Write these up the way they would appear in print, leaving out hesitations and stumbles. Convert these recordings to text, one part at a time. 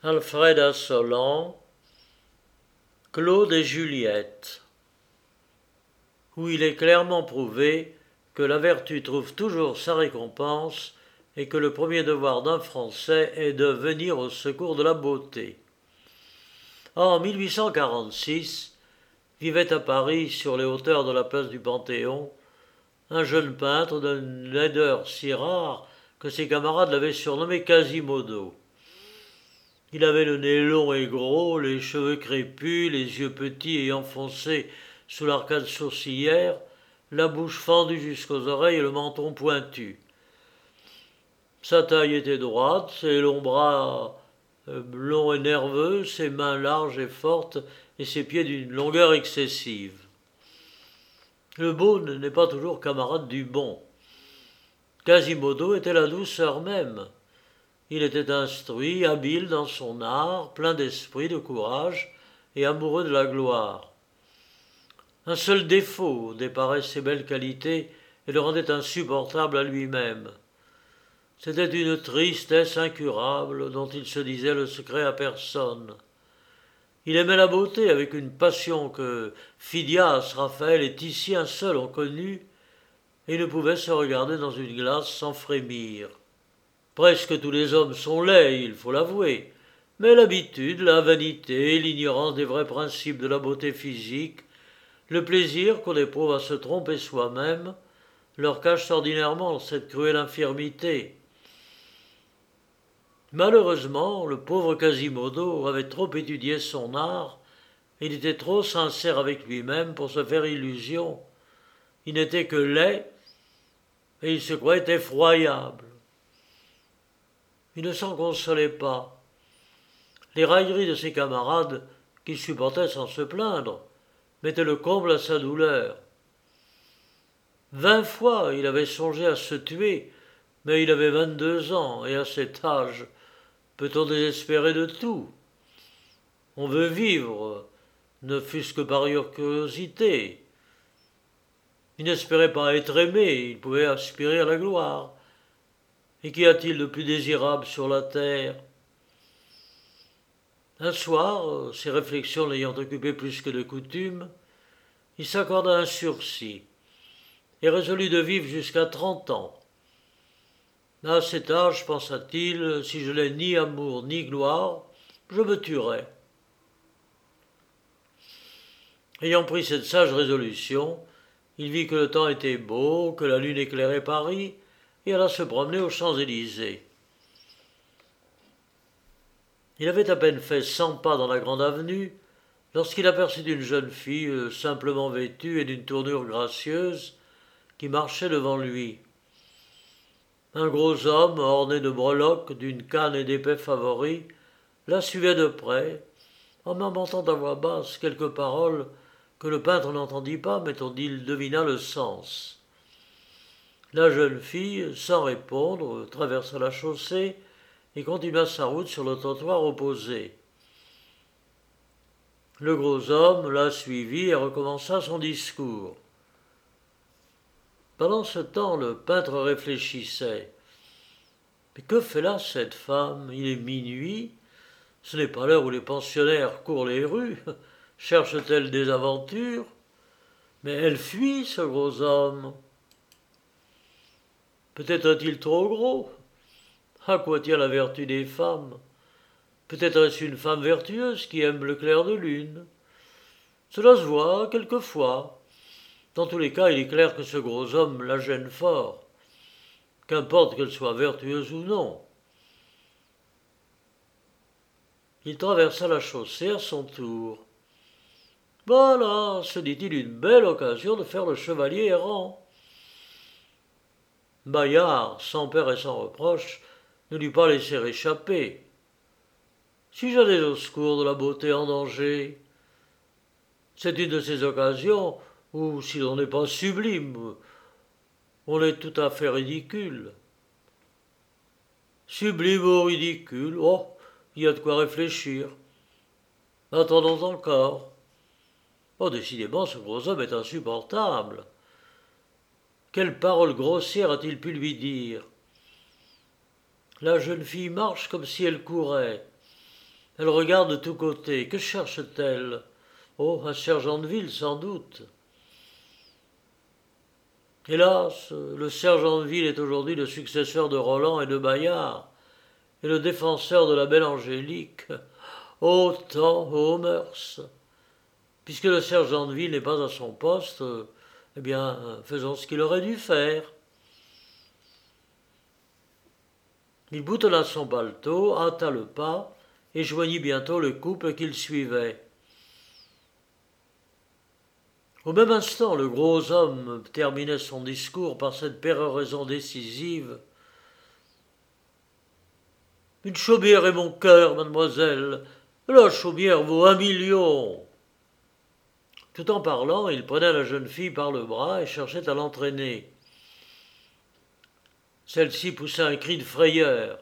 Alfred Assolan, Claude et Juliette, où il est clairement prouvé que la vertu trouve toujours sa récompense et que le premier devoir d'un Français est de venir au secours de la beauté. En 1846, vivait à Paris, sur les hauteurs de la place du Panthéon, un jeune peintre d'une laideur si rare que ses camarades l'avaient surnommé Quasimodo. Il avait le nez long et gros, les cheveux crépus, les yeux petits et enfoncés sous l'arcade sourcilière, la bouche fendue jusqu'aux oreilles et le menton pointu. Sa taille était droite, ses longs bras longs et nerveux, ses mains larges et fortes et ses pieds d'une longueur excessive. Le beau n'est pas toujours camarade du bon. Quasimodo était la douceur même. Il était instruit, habile dans son art, plein d'esprit, de courage et amoureux de la gloire. Un seul défaut déparait ses belles qualités et le rendait insupportable à lui-même. C'était une tristesse incurable dont il se disait le secret à personne. Il aimait la beauté avec une passion que Phidias, Raphaël et Titien seuls ont connue, et ne pouvait se regarder dans une glace sans frémir. Presque tous les hommes sont laids, il faut l'avouer, mais l'habitude, la vanité, l'ignorance des vrais principes de la beauté physique, le plaisir qu'on éprouve à se tromper soi-même, leur cachent ordinairement cette cruelle infirmité. Malheureusement, le pauvre Quasimodo avait trop étudié son art, il était trop sincère avec lui-même pour se faire illusion. Il n'était que laid, et il se croyait effroyable. Il ne s'en consolait pas. Les railleries de ses camarades, qu'il supportait sans se plaindre, mettaient le comble à sa douleur. 20 fois il avait songé à se tuer, mais il avait 22 ans, et à cet âge, peut-on désespérer de tout? On veut vivre, ne fût-ce que par curiosité. Il n'espérait pas être aimé, il pouvait aspirer à la gloire. Et qu'y a-t-il de plus désirable sur la terre? Un soir, ses réflexions l'ayant occupé plus que de coutume, il s'accorda un sursis et résolut de vivre jusqu'à 30 ans. À cet âge, pensa-t-il, si je n'ai ni amour ni gloire, je me tuerai. Ayant pris cette sage résolution, il vit que le temps était beau, que la lune éclairait Paris, et alla se promener aux Champs-Élysées. Il avait à peine fait 100 pas dans la grande avenue lorsqu'il aperçut une jeune fille simplement vêtue et d'une tournure gracieuse qui marchait devant lui. Un gros homme, orné de breloques, d'une canne et d'épais favoris, la suivait de près, en murmurant à voix basse quelques paroles que le peintre n'entendit pas, mais dont il devina le sens. La jeune fille, sans répondre, traversa la chaussée et continua sa route sur le trottoir opposé. Le gros homme la suivit et recommença son discours. Pendant ce temps, le peintre réfléchissait. Mais que fait là cette femme? Il est minuit. Ce n'est pas l'heure où les pensionnaires courent les rues. Cherche-t-elle des aventures? Mais elle fuit, ce gros homme. Peut-être est-il trop gros? À quoi tient la vertu des femmes? Peut-être est-ce une femme vertueuse qui aime le clair de lune? Cela se voit quelquefois. Dans tous les cas, il est clair que ce gros homme la gêne fort. Qu'importe qu'elle soit vertueuse ou non. Il traversa la chaussée à son tour. Voilà, se dit-il, une belle occasion de faire le chevalier errant. Bayard, sans peur et sans reproche, ne l'eût pas laissé échapper. Si j'allais au secours de la beauté en danger, c'est une de ces occasions où, si l'on n'est pas sublime, on est tout à fait ridicule. Sublime ou ridicule, oh, il y a de quoi réfléchir. Attendons encore. Oh, décidément, ce gros homme est insupportable. Quelle parole grossière a-t-il pu lui dire? La jeune fille marche comme si elle courait. Elle regarde de tous côtés. Que cherche-t-elle? Oh, un sergent de ville, sans doute. Hélas, le sergent de ville est aujourd'hui le successeur de Roland et de Bayard, et le défenseur de la belle Angélique. Ô temps, ô mœurs! Puisque le sergent de ville n'est pas à son poste, eh bien, faisons ce qu'il aurait dû faire. Il boutonna son paletot, hâta le pas, et joignit bientôt le couple qu'il suivait. Au même instant, le gros homme terminait son discours par cette péroraison décisive. « Une chaumière est mon cœur, mademoiselle. La chaumière vaut 1 million. » Tout en parlant, il prenait la jeune fille par le bras et cherchait à l'entraîner. Celle-ci poussa un cri de frayeur.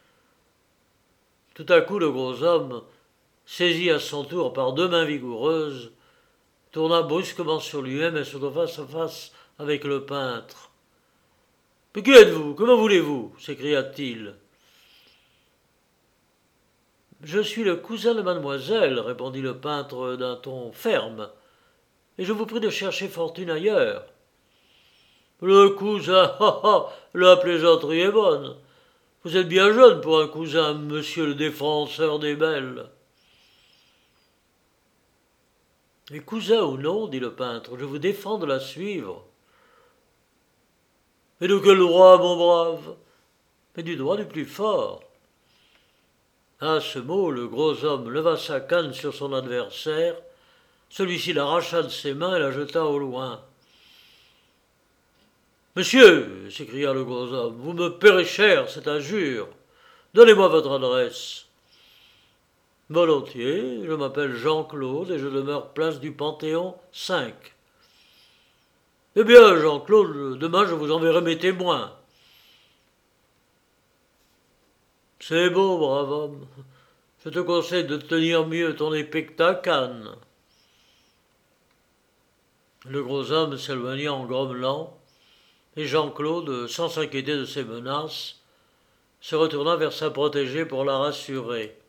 Tout à coup, le gros homme, saisi à son tour par 2 mains vigoureuses, tourna brusquement sur lui-même et se trouva face à face avec le peintre. « Mais qui êtes-vous? Comment voulez-vous » s'écria-t-il. « Je suis le cousin de mademoiselle, » répondit le peintre d'un ton ferme, « et je vous prie de chercher fortune ailleurs. »« Le cousin, ha ha, la plaisanterie est bonne. Vous êtes bien jeune pour un cousin, monsieur le défenseur des belles. » « Et cousin ou non, dit le peintre, je vous défends de la suivre. »« Et de quel droit, mon brave ?»« Mais du droit du plus fort. » À ce mot, le gros homme leva sa canne sur son adversaire. Celui-ci l'arracha de ses mains et la jeta au loin. « Monsieur, s'écria le gros homme, vous me paierez cher cette injure. Donnez-moi votre adresse. » Volontiers, je m'appelle Jean-Claude et je demeure place du Panthéon 5. Eh bien, Jean-Claude, demain je vous enverrai mes témoins. C'est beau, brave homme. Je te conseille de tenir mieux ton épée que ta canne. Le gros homme s'éloigna en grommelant, et Jean-Claude, sans s'inquiéter de ses menaces, se retourna vers sa protégée pour la rassurer.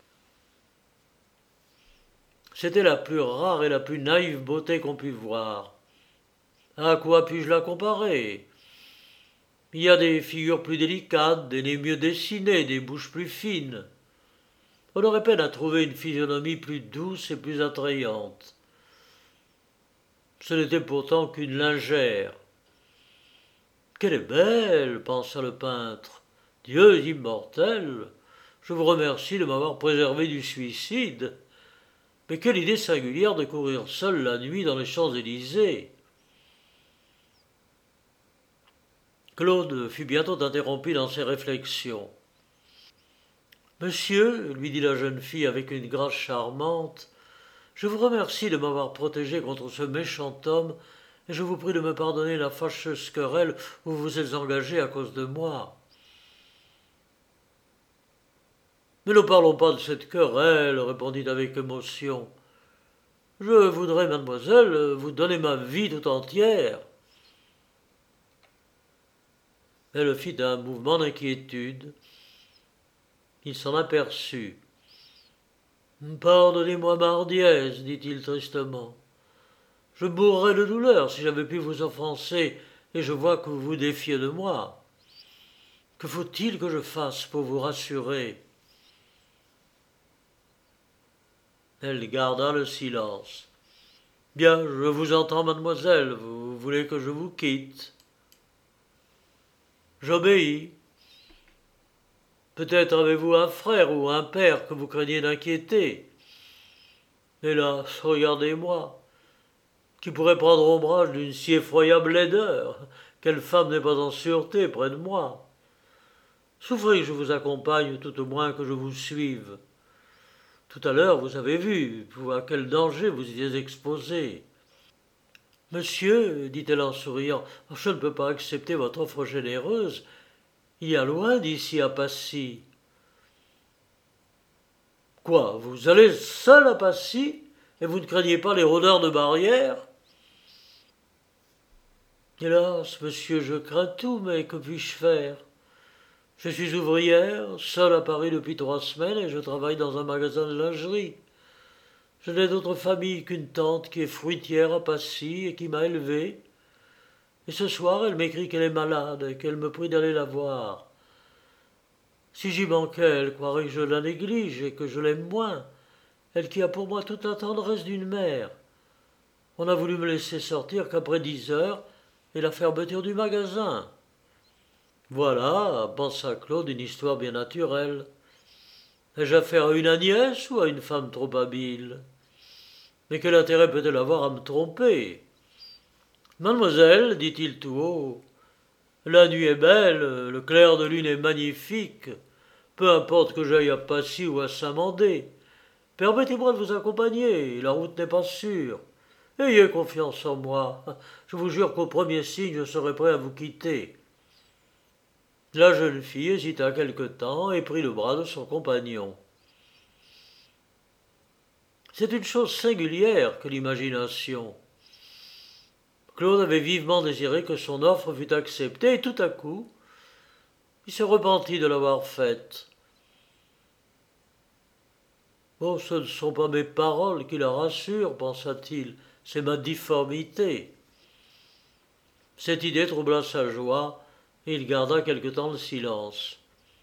C'était la plus rare et la plus naïve beauté qu'on pût voir. À quoi puis-je la comparer? Il y a des figures plus délicates, des nez mieux dessinés, des bouches plus fines. On aurait peine à trouver une physionomie plus douce et plus attrayante. Ce n'était pourtant qu'une lingère. « Qu'elle est belle !» pensa le peintre. « Dieu immortel, je vous remercie de m'avoir préservé du suicide. Mais quelle idée singulière de courir seul la nuit dans les Champs-Élysées !» Claude fut bientôt interrompu dans ses réflexions. « Monsieur, lui dit la jeune fille avec une grâce charmante, je vous remercie de m'avoir protégé contre ce méchant homme et je vous prie de me pardonner la fâcheuse querelle où vous vous êtes engagé à cause de moi. » « Mais ne parlons pas de cette querelle, » répondit avec émotion. « Je voudrais, mademoiselle, vous donner ma vie tout entière. » Elle fit un mouvement d'inquiétude. Il s'en aperçut. « Pardonnez-moi ma hardiesse, dit-il tristement. Je mourrais de douleur si j'avais pu vous offenser, et je vois que vous vous défiez de moi. Que faut-il que je fasse pour vous rassurer ?» Elle garda le silence. « Bien, je vous entends, mademoiselle, vous voulez que je vous quitte. » J'obéis. Peut-être avez-vous un frère ou un père que vous craignez d'inquiéter. Hélas, regardez-moi, qui pourrait prendre ombrage d'une si effroyable laideur? Quelle femme n'est pas en sûreté près de moi? Souffrez que je vous accompagne, tout au moins que je vous suive. Tout à l'heure, vous avez vu à quel danger vous étiez exposé. Monsieur, dit-elle en souriant, je ne peux pas accepter votre offre généreuse. Il y a loin d'ici à Passy. Quoi, vous allez seul à Passy et vous ne craignez pas les rôdeurs de barrière? Hélas, monsieur, je crains tout, mais que puis-je faire? Je suis ouvrière, seule à Paris depuis 3 semaines, et je travaille dans un magasin de lingerie. Je n'ai d'autre famille qu'une tante qui est fruitière à Passy et qui m'a élevée. Et ce soir, elle m'écrit qu'elle est malade et qu'elle me prie d'aller la voir. Si j'y manquais, elle croirait que je la néglige et que je l'aime moins, elle qui a pour moi toute la tendresse d'une mère. On a voulu me laisser sortir qu'après 10 heures et la fermeture du magasin. Voilà, pensa Claude, une histoire bien naturelle. Ai-je affaire à une Agnès ou à une femme trop habile? Mais quel intérêt peut-elle avoir à me tromper? Mademoiselle, dit-il tout haut, la nuit est belle, le clair de lune est magnifique. Peu importe que j'aille à Passy ou à Saint-Mandé. Permettez-moi de vous accompagner, la route n'est pas sûre. Ayez confiance en moi. Je vous jure qu'au premier signe, je serai prêt à vous quitter. La jeune fille hésita quelque temps et prit le bras de son compagnon. C'est une chose singulière que l'imagination. Claude avait vivement désiré que son offre fût acceptée, et tout à coup, il se repentit de l'avoir faite. Oh, ce ne sont pas mes paroles qui la rassurent, pensa-t-il, c'est ma difformité. Cette idée troubla sa joie, et il garda quelque temps le silence.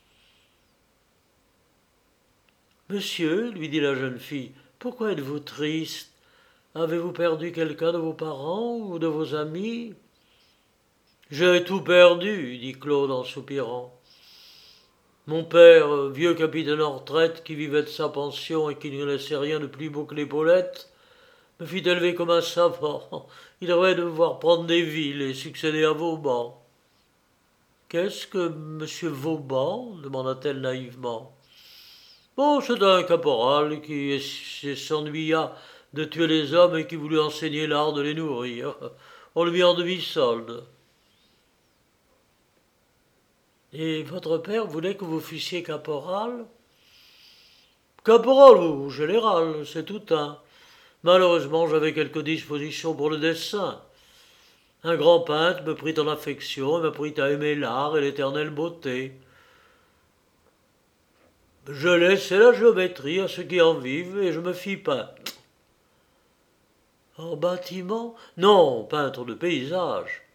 Monsieur, lui dit la jeune fille, pourquoi êtes-vous triste? Avez-vous perdu quelqu'un de vos parents ou de vos amis? J'ai tout perdu, dit Claude en soupirant. Mon père, vieux capitaine en retraite qui vivait de sa pension et qui ne laissait rien de plus beau que l'épaulette, me fit élever comme un savant. Il rêvait de me voir prendre des villes et succéder à Vauban. Qu'est-ce que monsieur Vauban? Demanda-t-elle naïvement. Bon, c'est un caporal qui s'ennuya de tuer les hommes et qui voulut enseigner l'art de les nourrir. On le mit en demi-solde. Et votre père voulait que vous fussiez caporal? Caporal ou général, c'est tout un. Malheureusement, j'avais quelques dispositions pour le dessin. Un grand peintre me prit en affection et m'apprit à aimer l'art et l'éternelle beauté. Je laissai la géométrie à ceux qui en vivent et je me fis peintre. En bâtiment? Non, peintre de paysage.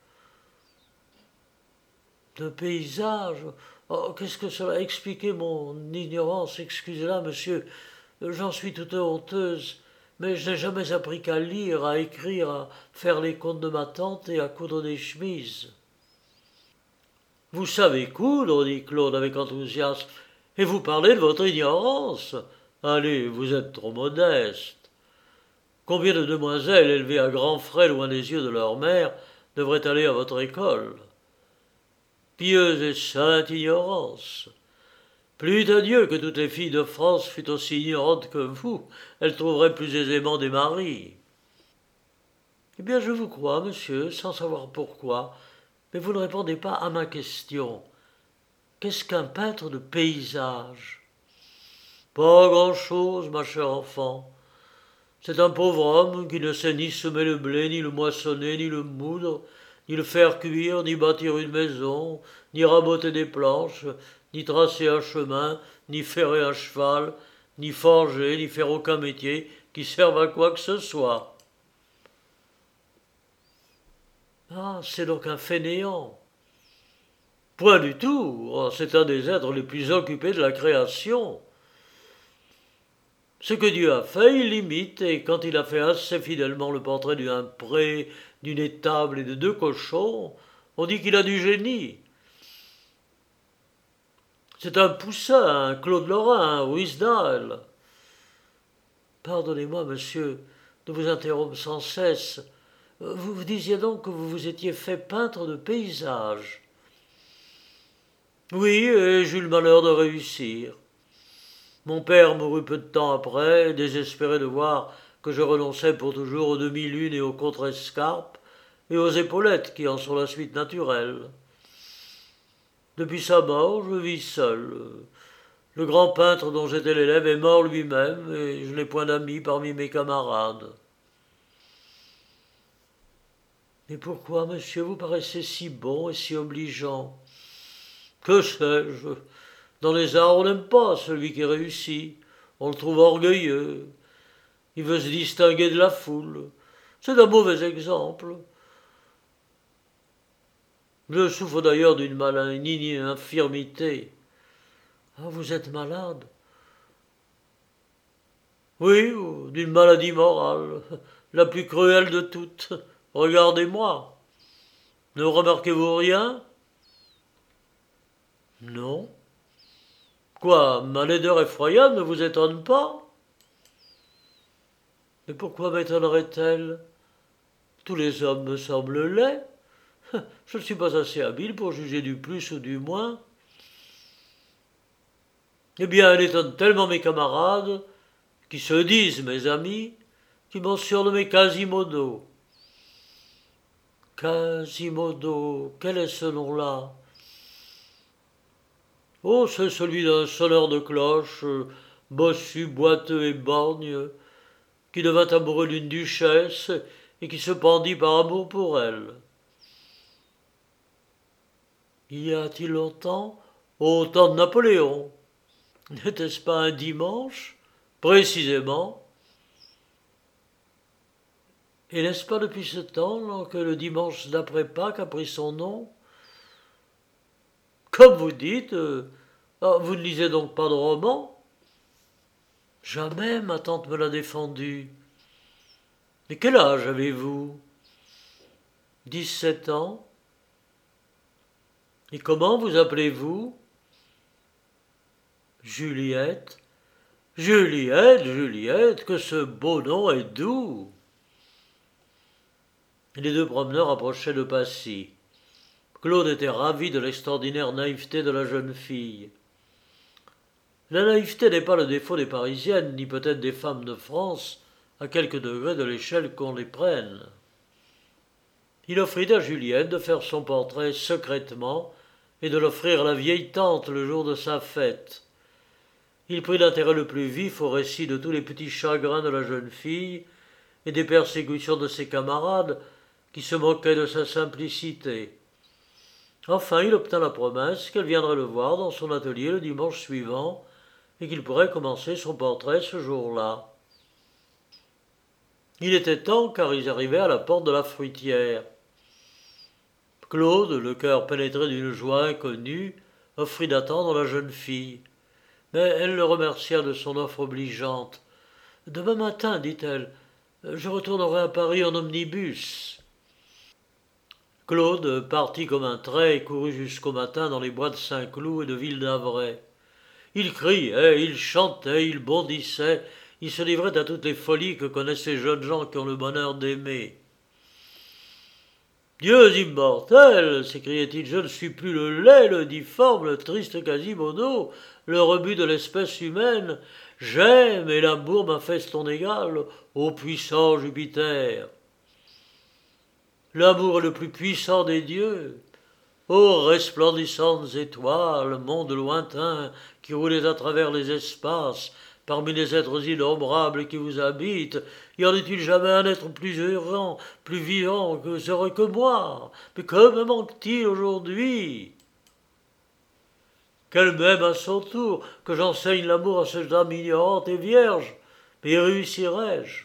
De paysage? Oh, qu'est-ce que cela? Expliquez mon ignorance, excusez-la, monsieur. J'en suis toute honteuse, mais je n'ai jamais appris qu'à lire, à écrire, à faire les comptes de ma tante et à coudre des chemises. Vous savez coudre, dit Claude avec enthousiasme, et vous parlez de votre ignorance. Allez, vous êtes trop modeste. Combien de demoiselles élevées à grands frais loin des yeux de leur mère devraient aller à votre école? Pieuse et sainte ignorance. Plût à Dieu que toutes les filles de France fussent aussi ignorantes que vous, elles trouveraient plus aisément des maris. Eh bien, je vous crois, monsieur, sans savoir pourquoi, mais vous ne répondez pas à ma question. Qu'est-ce qu'un peintre de paysage? Pas grand-chose, ma chère enfant. C'est un pauvre homme qui ne sait ni semer le blé, ni le moissonner, ni le moudre, ni le faire cuire, ni bâtir une maison, ni raboter des planches, ni tracer un chemin, ni ferrer un cheval, ni forger, ni faire aucun métier qui serve à quoi que ce soit. Ah, c'est donc un fainéant. Point du tout. Oh, c'est un des êtres les plus occupés de la création. Ce que Dieu a fait, il l'imite, et quand il a fait assez fidèlement le portrait d'un pré, d'une étable et de 2 cochons, on dit qu'il a du génie. C'est un Poussin, un Claude Lorrain, un Ruisdael. Pardonnez-moi, monsieur, de vous interrompre sans cesse. Vous disiez donc que vous vous étiez fait peintre de paysage. Oui, et j'eus le malheur de réussir. Mon père mourut peu de temps après, désespéré de voir que je renonçais pour toujours aux demi-lunes et aux contre-escarpes, et aux épaulettes qui en sont la suite naturelle. Depuis sa mort, je vis seul. Le grand peintre dont j'étais l'élève est mort lui-même, et je n'ai point d'amis parmi mes camarades. Mais pourquoi, monsieur, vous paraissez si bon et si obligeant? Que sais-je? Dans les arts, on n'aime pas celui qui réussit. On le trouve orgueilleux. Il veut se distinguer de la foule. C'est un mauvais exemple. Je souffre d'ailleurs d'une maligne infirmité. Ah, vous êtes malade? Oui, ou d'une maladie morale, la plus cruelle de toutes. Regardez-moi. Ne remarquez-vous rien? Non. Quoi, ma laideur effroyable ne vous étonne pas? Mais pourquoi m'étonnerait-elle? Tous les hommes me semblent laids. Je ne suis pas assez habile pour juger du plus ou du moins. Eh bien, elle étonne tellement mes camarades, qui se disent mes amis, qui m'ont surnommé Quasimodo. Quasimodo, quel est ce nom-là? Oh, c'est celui d'un sonneur de cloche, bossu, boiteux et borgne, qui devint amoureux d'une duchesse et qui se pendit par amour pour elle. Y a-t-il longtemps? Au temps de Napoléon. N'était-ce pas un dimanche? Précisément. Et n'est-ce pas depuis ce temps que le dimanche d'après Pâques a pris son nom? Comme vous dites, vous ne lisez donc pas de romans? Jamais ma tante me l'a défendu. Mais quel âge avez-vous? 17 ans. Et comment vous appelez-vous? Juliette. Juliette, Juliette, que ce beau nom est doux. Les deux promeneurs approchaient de Passy. Claude était ravi de l'extraordinaire naïveté de la jeune fille. La naïveté n'est pas le défaut des Parisiennes, ni peut-être des femmes de France, à quelque degré de l'échelle qu'on les prenne. Il offrit à Juliette de faire son portrait secrètement et de l'offrir à la vieille tante le jour de sa fête. Il prit l'intérêt le plus vif au récit de tous les petits chagrins de la jeune fille et des persécutions de ses camarades qui se moquaient de sa simplicité. Enfin, il obtint la promesse qu'elle viendrait le voir dans son atelier le dimanche suivant et qu'il pourrait commencer son portrait ce jour-là. Il était temps car ils arrivaient à la porte de la fruitière. Claude, le cœur pénétré d'une joie inconnue, offrit d'attendre la jeune fille. Mais elle le remercia de son offre obligeante. « Demain matin, dit-elle, je retournerai à Paris en omnibus. » Claude partit comme un trait et courut jusqu'au matin dans les bois de Saint-Cloud et de Ville-d'Avray. Il criait, il chantait, il bondissait, il se livrait à toutes les folies que connaissent ces jeunes gens qui ont le bonheur d'aimer. « Dieux immortels !» s'écriait-il, « je ne suis plus le laid, le difforme, le triste Quasimodo, le rebut de l'espèce humaine. J'aime et l'amour m'a fait son égal, ô puissant Jupiter. L'amour est le plus puissant des dieux. Ô resplendissantes étoiles, monde lointain qui roulez à travers les espaces, parmi les êtres innombrables qui vous habitent, y en est-il jamais un être plus heureux, plus vivant, heureux que moi? Mais que me manque-t-il aujourd'hui? Qu'elle m'aime à son tour, que j'enseigne l'amour à cette âme ignorante et vierge. Mais y réussirai-je?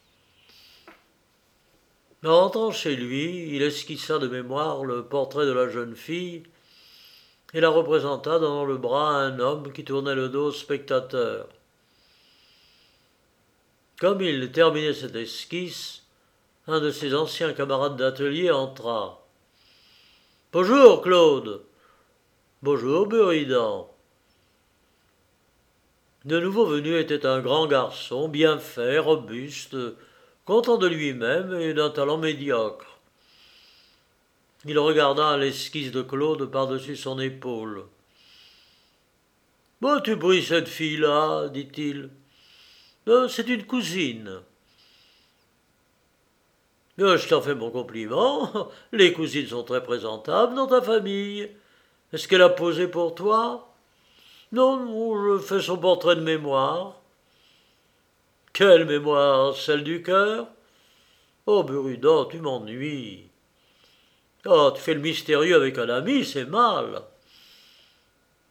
En rentrant chez lui, il esquissa de mémoire le portrait de la jeune fille et la représenta dans le bras à un homme qui tournait le dos au spectateur. Comme il terminait cette esquisse, un de ses anciens camarades d'atelier entra. « Bonjour, Claude !»« Bonjour, Buridan !» Le nouveau venu était un grand garçon, bien fait, robuste, content de lui-même et d'un talent médiocre. Il regarda l'esquisse de Claude par-dessus son épaule. « Bon, tu pris cette fille-là, dit-il. C'est une cousine. » Je t'en fais mon compliment. Les cousines sont très présentables dans ta famille. Est-ce qu'elle a posé pour toi? Non, je fais son portrait de mémoire. Quelle mémoire? Celle du cœur? Oh, Buridan, tu m'ennuies. Oh, tu fais le mystérieux avec un ami, c'est mal.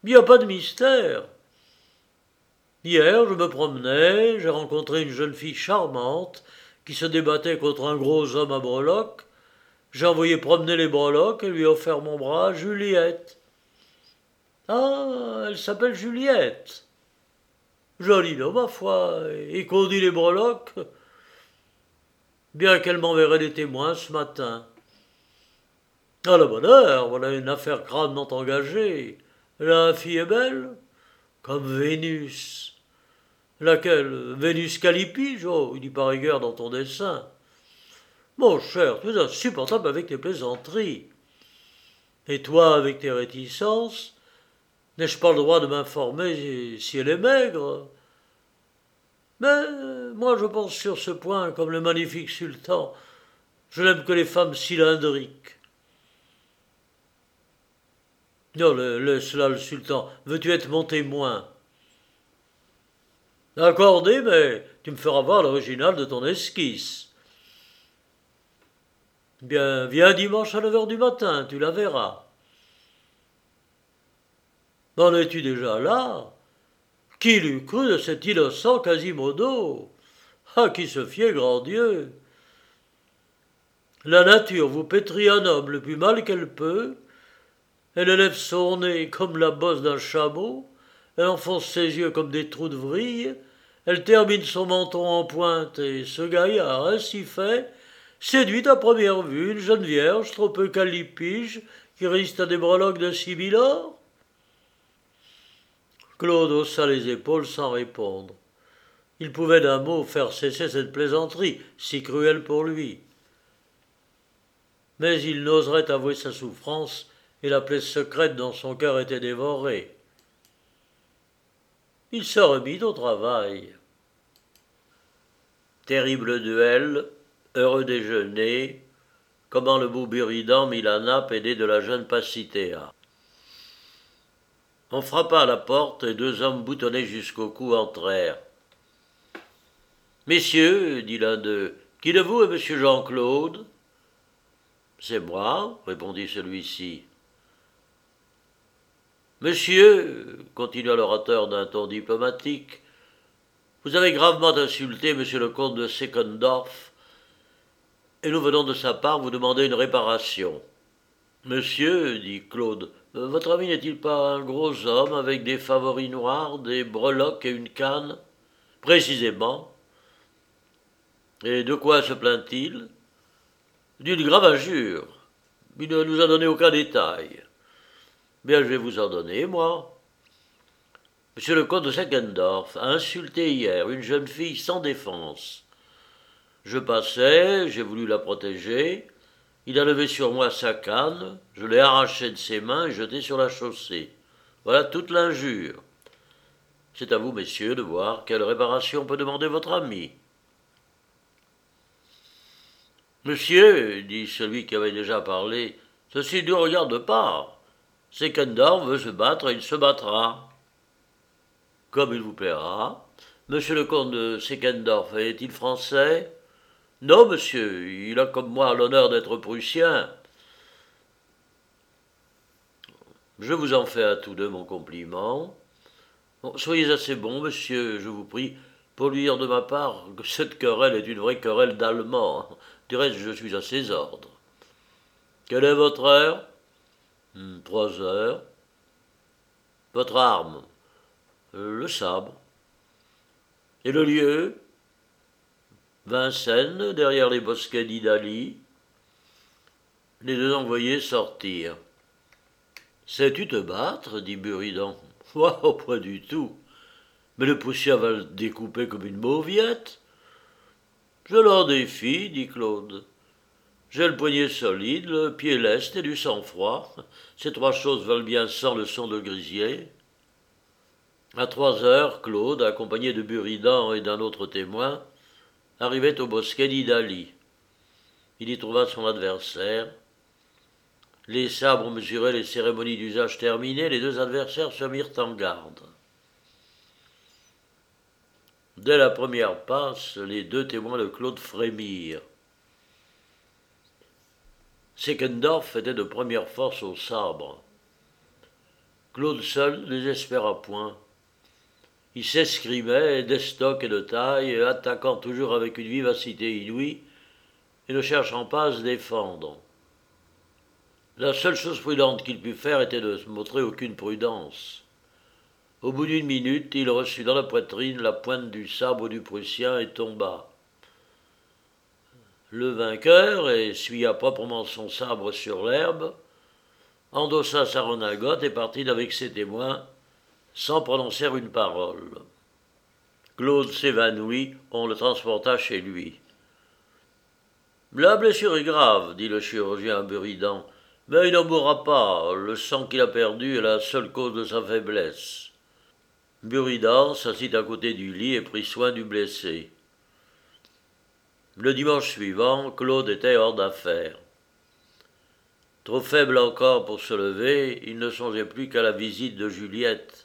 Il n'y a pas de mystère. Hier, je me promenais, j'ai rencontré une jeune fille charmante qui se débattait contre un gros homme à breloques. J'ai envoyé promener les breloques et lui ai offert mon bras à Juliette. Ah, elle s'appelle Juliette. Joli nom, ma foi, et conduit les breloques, bien qu'elle m'enverrait des témoins ce matin. À la bonne heure, voilà une affaire crânement engagée. La fille est belle, comme Vénus. Laquelle? Vénus Calipige? Oh, il y paraît guère dans ton dessin. Mon cher, tu es insupportable avec tes plaisanteries. Et toi, avec tes réticences, n'ai-je pas le droit de m'informer si elle est maigre? Mais moi je pense sur ce point, comme le magnifique sultan, je n'aime que les femmes cylindriques. Non, laisse là le sultan. Veux-tu être mon témoin? Accordé, mais tu me feras voir l'original de ton esquisse. Bien, viens dimanche à 9 heures du matin, tu la verras. En es-tu déjà là? Qui l'eût cru de cet innocent Quasimodo? Ah, qui se fiait, grand Dieu! La nature vous pétrit un homme le plus mal qu'elle peut. Elle élève son nez comme la bosse d'un chameau. Elle enfonce ses yeux comme des trous de vrille. Elle termine son menton en pointe et ce gaillard, ainsi fait, séduit à première vue une jeune vierge trop peu calipige qui résiste à des breloques de Sibyllor. Claude haussa les épaules sans répondre. Il pouvait d'un mot faire cesser cette plaisanterie, si cruelle pour lui. Mais il n'oserait avouer sa souffrance, et la plaie secrète dans son cœur était dévorée. Il se remit au travail. Terrible duel, heureux déjeuner, comment le beau Buridan mit la nappe aidé de la jeune Pasithea. On frappa à la porte et deux hommes boutonnés jusqu'au cou entrèrent. Messieurs, dit l'un d'eux, qui de vous est monsieur Jean-Claude? C'est moi, répondit celui-ci. Monsieur, continua l'orateur d'un ton diplomatique, vous avez gravement insulté monsieur le comte de Seckendorf, et nous venons de sa part vous demander une réparation. Monsieur, dit Claude, votre ami n'est-il pas un gros homme avec des favoris noirs, des breloques et une canne? Précisément. Et de quoi se plaint-il? D'une grave injure. Il ne nous a donné aucun détail. Bien, je vais vous en donner, moi. Monsieur le comte de Seckendorf a insulté hier une jeune fille sans défense. Je passais, j'ai voulu la protéger. Il a levé sur moi sa canne, je l'ai arrachée de ses mains et jetée sur la chaussée. Voilà toute l'injure. C'est à vous, messieurs, de voir quelle réparation peut demander votre ami. Monsieur, dit celui qui avait déjà parlé, ceci ne nous regarde pas. Seckendorf veut se battre et il se battra. Comme il vous plaira. Monsieur le comte de Seckendorf est-il français? Non, monsieur, il a comme moi l'honneur d'être prussien. Je vous en fais à tous deux mon compliment. Bon, soyez assez bon, monsieur, je vous prie, pour lui dire de ma part que cette querelle est une vraie querelle d'Allemands. Du reste, je suis à ses ordres. Quelle est votre heure? 3 heures. Votre arme? Le sabre. Et le lieu? Vincennes, derrière les bosquets d'Idali. Les deux envoyés sortirent. Sais-tu te battre? Dit Buridan. Oh, pas du tout. Mais le poussière va le découper comme une mauviette. Je l'en défie, dit Claude. J'ai le poignet solide, le pied leste et du sang-froid. Ces trois choses valent bien 100 leçons de grisier. À 3 heures, Claude, accompagné de Buridan et d'un autre témoin, arrivait au bosquet d'Idali. Il y trouva son adversaire. Les sabres mesuraient les cérémonies d'usage terminées, les deux adversaires se mirent en garde. Dès la première passe, les deux témoins de Claude frémirent. Seckendorf était de première force au sabre. Claude seul désespéra point. Il s'escrimait d'estoc et de taille, attaquant toujours avec une vivacité inouïe et ne cherchant pas à se défendre. La seule chose prudente qu'il put faire était de ne montrer aucune prudence. Au bout d'une minute, il reçut dans la poitrine la pointe du sabre du Prussien et tomba. Le vainqueur essuya proprement son sabre sur l'herbe, endossa sa redingote et partit avec ses témoins sans prononcer une parole. Claude s'évanouit, on le transporta chez lui. La blessure est grave, dit le chirurgien Buridan, mais il ne mourra pas, le sang qu'il a perdu est la seule cause de sa faiblesse. Buridan s'assit à côté du lit et prit soin du blessé. Le dimanche suivant, Claude était hors d'affaire. Trop faible encore pour se lever, il ne songeait plus qu'à la visite de Juliette.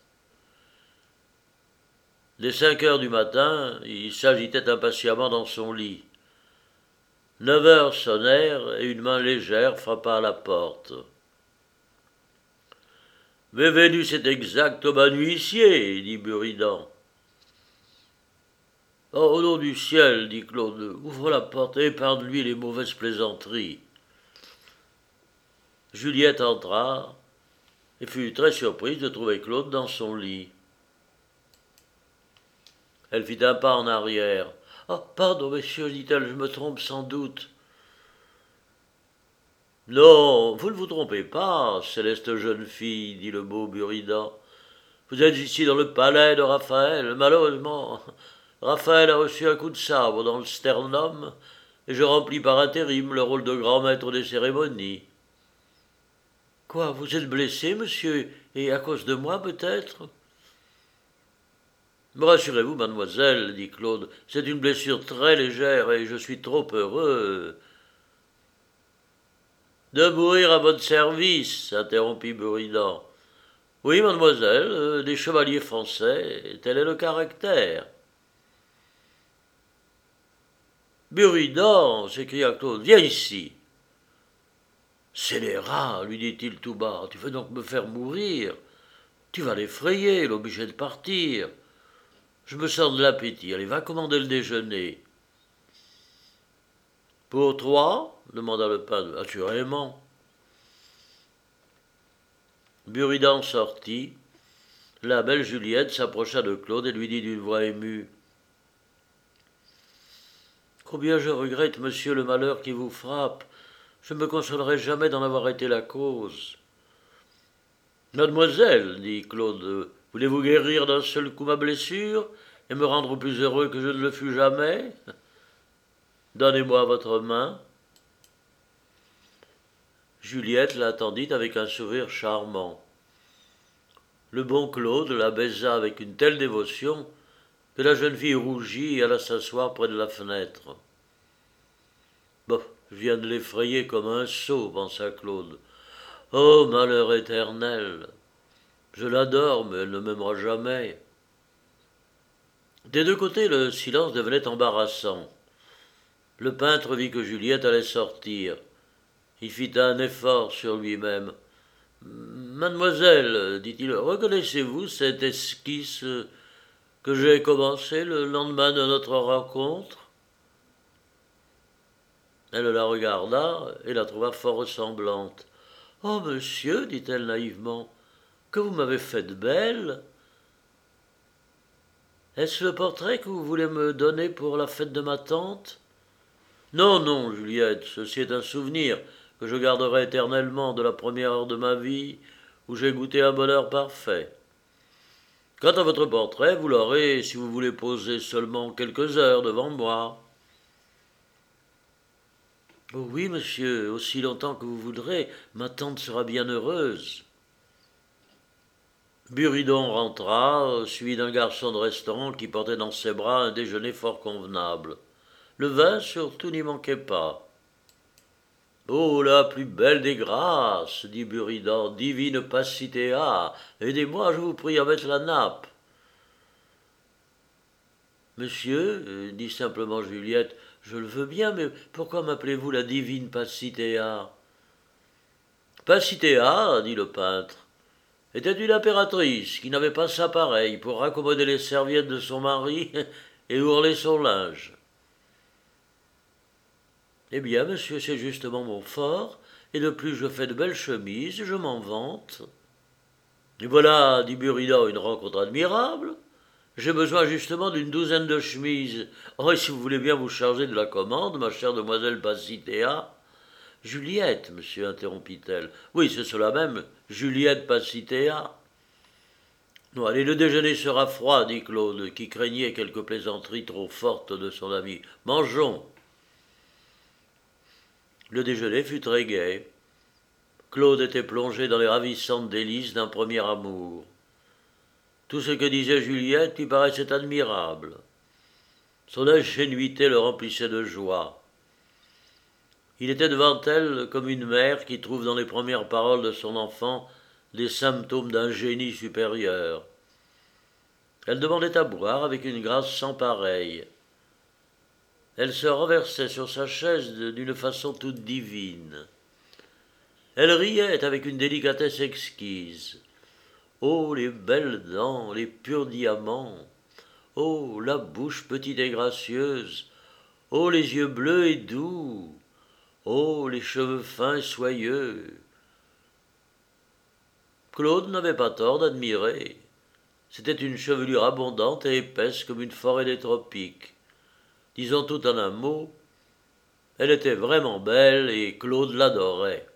Dès 5 heures du matin, il s'agitait impatiemment dans son lit. 9 heures sonnèrent et une main légère frappa à la porte. « Vénus est exact au bas huissier, dit Buridan. « Oh, au nom du ciel, dit Claude, ouvre la porte et épargne-lui les mauvaises plaisanteries. » Juliette entra et fut très surprise de trouver Claude dans son lit. Elle fit un pas en arrière. « Ah, pardon, monsieur, dit-elle, je me trompe sans doute. » « Non, vous ne vous trompez pas, céleste jeune fille, dit le beau Buridan. Vous êtes ici dans le palais de Raphaël. Malheureusement, Raphaël a reçu un coup de sabre dans le sternum, et je remplis par intérim le rôle de grand maître des cérémonies. » « Quoi, vous êtes blessé, monsieur, et à cause de moi, peut-être ?» « Rassurez-vous, mademoiselle, dit Claude, c'est une blessure très légère, et je suis trop heureux. » « De mourir à votre service, interrompit Buridan. « Oui, mademoiselle, des chevaliers français, tel est le caractère. » « Buridan, s'écria Claude, viens ici. »« Scélérat, lui dit-il tout bas, tu veux donc me faire mourir? Tu vas l'effrayer, l'obliger de partir. Je me sens de l'appétit, allez, va commander le déjeuner. »« Pour 3 demanda le peintre. « Assurément. » Buridan sortit. La belle Juliette s'approcha de Claude et lui dit d'une voix émue. « Combien je regrette, monsieur, le malheur qui vous frappe. Je ne me consolerai jamais d'en avoir été la cause. »« Mademoiselle, dit Claude, voulez-vous guérir d'un seul coup ma blessure et me rendre plus heureux que je ne le fus jamais? Donnez-moi votre main. » Juliette l'attendit avec un sourire charmant. Le bon Claude la baisa avec une telle dévotion que la jeune fille rougit et alla s'asseoir près de la fenêtre. « Bon, je viens de l'effrayer comme un sot, pensa Claude. Oh, malheur éternel! Je l'adore, mais elle ne m'aimera jamais. » Des deux côtés, le silence devenait embarrassant. Le peintre vit que Juliette allait sortir. Il fit un effort sur lui-même. « Mademoiselle, dit-il, reconnaissez-vous cette esquisse que j'ai commencée le lendemain de notre rencontre ?» Elle la regarda et la trouva fort ressemblante. « Oh, monsieur, dit-elle naïvement, que vous m'avez faite belle. Est-ce le portrait que vous voulez me donner pour la fête de ma tante ?»« Non, non, Juliette, ceci est un souvenir que je garderai éternellement de la première heure de ma vie où j'ai goûté un bonheur parfait. Quant à votre portrait, vous l'aurez si vous voulez poser seulement quelques heures devant moi. »« Oh oui, monsieur, aussi longtemps que vous voudrez, ma tante sera bien heureuse. » Buridan rentra, suivi d'un garçon de restaurant qui portait dans ses bras un déjeuner fort convenable. Le vin, surtout, n'y manquait pas. « Oh, la plus belle des grâces, dit Buridan, divine Pasithea, aidez-moi, je vous prie, à mettre la nappe. »« Monsieur, dit simplement Juliette, je le veux bien, mais pourquoi m'appelez-vous la divine Pasithea ?»« Pasithea, dit le peintre, était une impératrice qui n'avait pas sa pareille pour raccommoder les serviettes de son mari et ourler son linge. Eh bien, monsieur, c'est justement mon fort, et de plus je fais de belles chemises, je m'en vante. Et voilà, dit Buridan, une rencontre admirable. J'ai besoin justement d'une douzaine de chemises. Oh, et si vous voulez bien vous charger de la commande, ma chère demoiselle Pacitea. Juliette, monsieur, interrompit-elle. Oui, c'est cela même, Juliette Pacitea. Non, allez, le déjeuner sera froid, dit Claude, qui craignait quelques plaisanteries trop fortes de son ami. Mangeons. Le déjeuner fut très gai. Claude était plongé dans les ravissantes délices d'un premier amour. Tout ce que disait Juliette lui paraissait admirable. Son ingénuité le remplissait de joie. Il était devant elle comme une mère qui trouve dans les premières paroles de son enfant des symptômes d'un génie supérieur. Elle demandait à boire avec une grâce sans pareille. Elle se renversait sur sa chaise d'une façon toute divine. Elle riait avec une délicatesse exquise. Oh, les belles dents, les purs diamants! Oh, la bouche petite et gracieuse! Oh, les yeux bleus et doux! Oh, les cheveux fins et soyeux! Claude n'avait pas tort d'admirer. C'était une chevelure abondante et épaisse comme une forêt des tropiques. Disons tout en un mot, elle était vraiment belle et Claude l'adorait.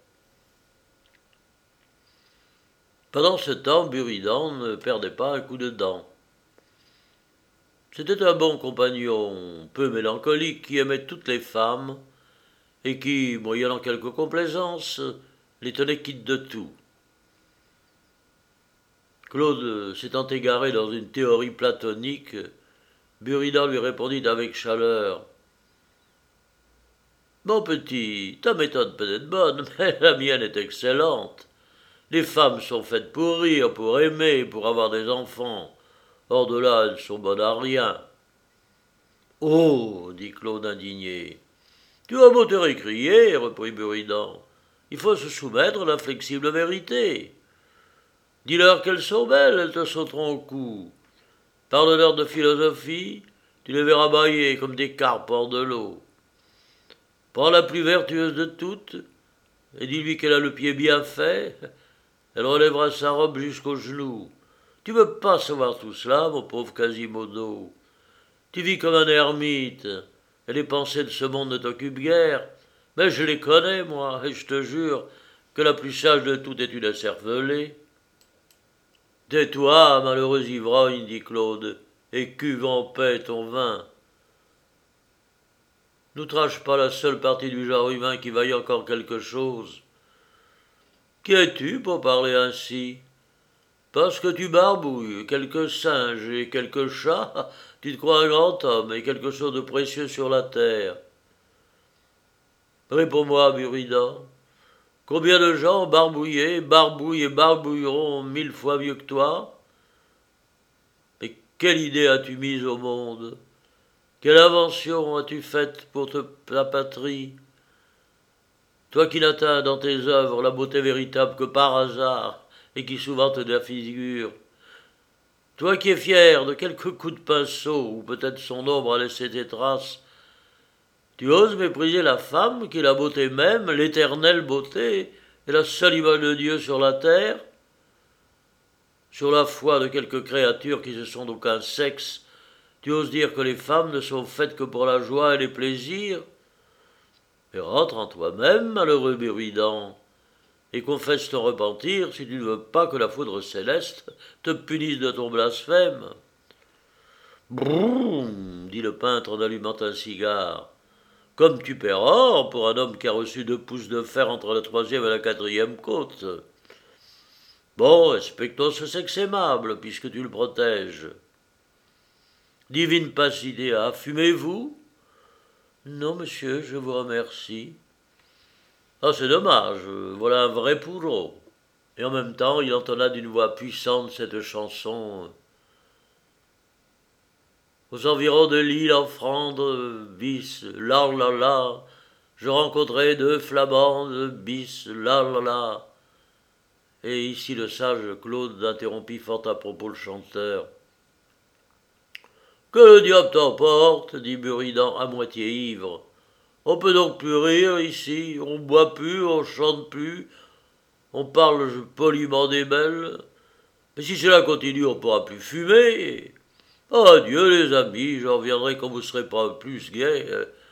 Pendant ce temps, Buridan ne perdait pas un coup de dent. C'était un bon compagnon, peu mélancolique, qui aimait toutes les femmes et qui, moyennant quelques complaisances, les tenait quittes de tout. Claude s'étant égaré dans une théorie platonique, Buridan lui répondit avec chaleur. « Mon petit, ta méthode peut être bonne, mais la mienne est excellente. Les femmes sont faites pour rire, pour aimer, pour avoir des enfants. Hors de là, elles sont bonnes à rien. »« Oh » dit Claude indigné. « Tu as beau te récrier, reprit Buridan. Il faut se soumettre à l'inflexible vérité. Dis-leur qu'elles sont belles, elles te sauteront au cou. Parle-leur de philosophie, tu les verras bâiller comme des carpes hors de l'eau. Prends la plus vertueuse de toutes, et dis-lui qu'elle a le pied bien fait, elle relèvera sa robe jusqu'aux genoux. Tu ne veux pas savoir tout cela, mon pauvre Quasimodo. Tu vis comme un ermite, et les pensées de ce monde ne t'occupent guère. Mais je les connais, moi, et je te jure que la plus sage de toutes est une écervelée. Tais-toi, malheureux ivrogne, dit Claude, et cuve en paix ton vin. N'outrage pas la seule partie du genre humain qui vaille encore quelque chose. Qui es-tu pour parler ainsi? Parce que tu barbouilles quelques singes et quelques chats, tu te crois un grand homme et quelque chose de précieux sur la terre. Réponds-moi, Buridan. Combien de gens ont barbouillé, barbouillent et barbouilleront 1000 fois mieux que toi? Mais quelle idée as-tu mise au monde? Quelle invention as-tu faite pour ta patrie? Toi qui n'atteins dans tes œuvres la beauté véritable que par hasard et qui souvent te défigure. Toi qui es fier de quelques coups de pinceau où peut-être son ombre a laissé tes traces, tu oses mépriser la femme qui est la beauté même, l'éternelle beauté, et la seule image de Dieu sur la terre? Sur la foi de quelques créatures qui ne sont d'aucun sexe, tu oses dire que les femmes ne sont faites que pour la joie et les plaisirs? Mais rentre en toi-même, malheureux Buridan, et confesse ton repentir si tu ne veux pas que la foudre céleste te punisse de ton blasphème. Broumm, dit le peintre en allumant un cigare. Comme tu péroras pour un homme qui a reçu 2 pouces de fer entre la 3e et la 4e côte. Bon, respectons ce sexe aimable, puisque tu le protèges. Divine Passidéa, fumez-vous? Non, monsieur, je vous remercie. Ah, c'est dommage, voilà un vrai pourreau. Et en même temps, il entonna d'une voix puissante cette chanson. Aux environs de l'île en Flandre, bis, la la la, je rencontrai 2 flamandes, bis, la la la. Et ici le sage Claude interrompit fort à propos le chanteur. Que le diable t'emporte, dit Buridan à moitié ivre. On peut donc plus rire ici, on boit plus, on chante plus, on parle poliment des belles. Mais si cela continue, on pourra plus fumer. Adieu les amis, je reviendrai quand vous serez pas plus gais.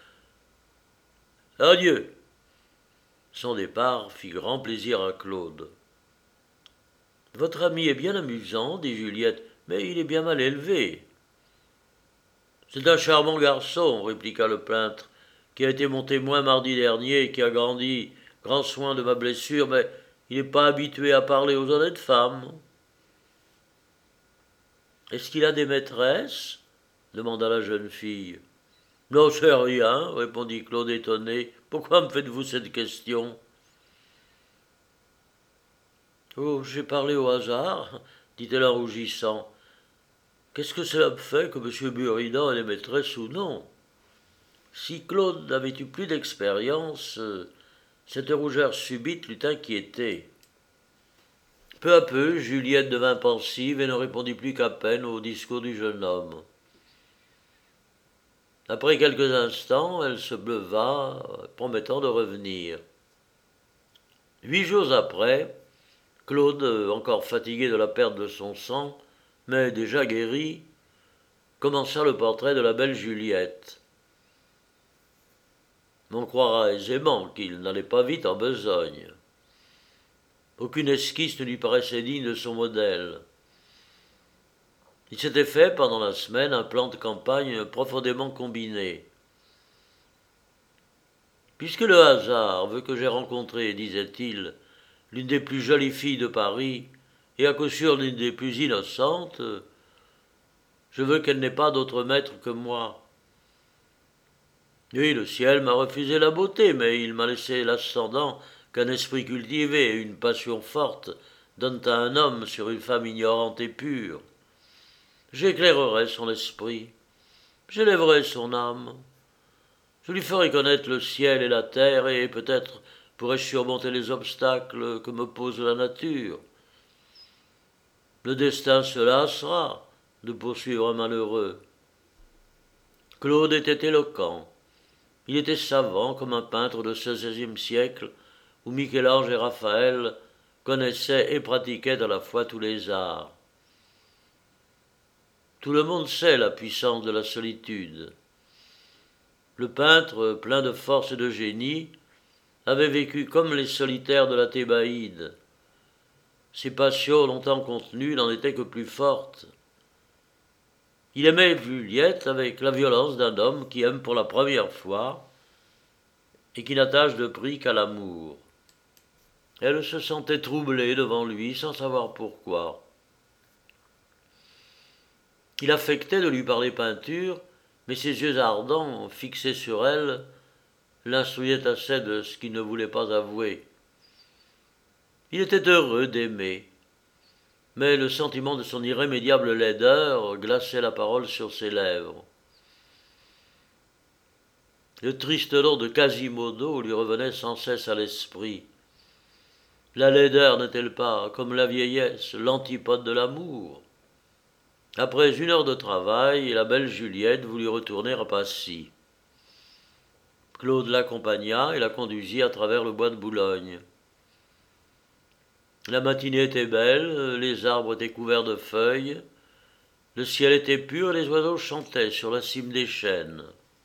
Adieu. Son départ fit grand plaisir à Claude. Votre ami est bien amusant, dit Juliette, mais il est bien mal élevé. C'est un charmant garçon, répliqua le peintre, qui a été mon témoin mardi dernier et qui a grand soin de ma blessure, mais il n'est pas habitué à parler aux honnêtes femmes. Est-ce qu'il a des maîtresses demanda la jeune fille. Non, c'est rien, répondit Claude étonné. Pourquoi me faites-vous cette question? Oh, j'ai parlé au hasard, dit-elle en rougissant. Qu'est-ce que cela me fait que M. Buridan ait des maîtresses ou non? Si Claude n'avait eu plus d'expérience, cette rougeur subite l'eût inquiété. Peu à peu, Juliette devint pensive et ne répondit plus qu'à peine au discours du jeune homme. Après quelques instants, elle se leva, promettant de revenir. 8 jours après, Claude, encore fatigué de la perte de son sang, mais déjà guéri, commença le portrait de la belle Juliette. On croira aisément qu'il n'allait pas vite en besogne. Aucune esquisse ne lui paraissait digne de son modèle. Il s'était fait, pendant la semaine, un plan de campagne profondément combiné. Puisque le hasard veut que j'ai rencontré, disait-il, l'une des plus jolies filles de Paris, et à coup sûr l'une des plus innocentes, je veux qu'elle n'ait pas d'autre maître que moi. Oui, le ciel m'a refusé la beauté, mais il m'a laissé l'ascendant qu'un esprit cultivé et une passion forte donnent à un homme sur une femme ignorante et pure. J'éclairerai son esprit, j'élèverai son âme, je lui ferai connaître le ciel et la terre, et peut-être pourrai-je surmonter les obstacles que me pose la nature. Le destin se lassera de poursuivre un malheureux. Claude était éloquent. Il était savant comme un peintre du XVIe siècle où Michel-Ange et Raphaël connaissaient et pratiquaient à la fois tous les arts. Tout le monde sait la puissance de la solitude. Le peintre, plein de force et de génie, avait vécu comme les solitaires de la Thébaïde. Ses passions longtemps contenues n'en étaient que plus fortes. Il aimait Juliette avec la violence d'un homme qui aime pour la première fois et qui n'attache de prix qu'à l'amour. Elle se sentait troublée devant lui sans savoir pourquoi. Il affectait de lui parler peinture, mais ses yeux ardents, fixés sur elle, l'instruisaient assez de ce qu'il ne voulait pas avouer. Il était heureux d'aimer, mais le sentiment de son irrémédiable laideur glaçait la parole sur ses lèvres. Le triste nom de Quasimodo lui revenait sans cesse à l'esprit. La laideur n'est-elle pas, comme la vieillesse, l'antipode de l'amour? Après 1 heure de travail, la belle Juliette voulut retourner à Passy. Claude l'accompagna et la conduisit à travers le bois de Boulogne. La matinée était belle, les arbres étaient couverts de feuilles, le ciel était pur et les oiseaux chantaient sur la cime des chênes.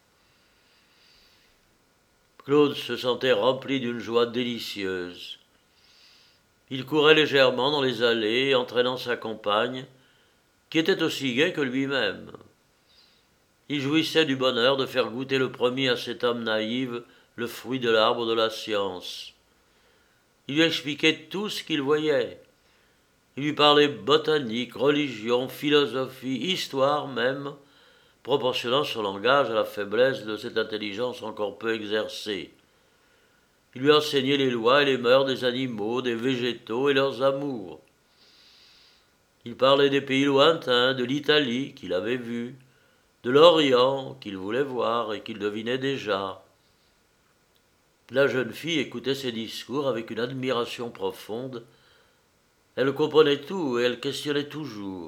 Claude se sentait rempli d'une joie délicieuse. Il courait légèrement dans les allées, entraînant sa compagne, qui était aussi gai que lui-même. Il jouissait du bonheur de faire goûter le premier à cette âme naïve le fruit de l'arbre de la science. Il lui expliquait tout ce qu'il voyait. Il lui parlait botanique, religion, philosophie, histoire même, proportionnant son langage à la faiblesse de cette intelligence encore peu exercée. Il lui enseignait les lois et les mœurs des animaux, des végétaux et leurs amours. Il parlait des pays lointains, de l'Italie qu'il avait vue, de l'Orient qu'il voulait voir et qu'il devinait déjà. La jeune fille écoutait ses discours avec une admiration profonde, Elle comprenait tout et elle questionnait toujours.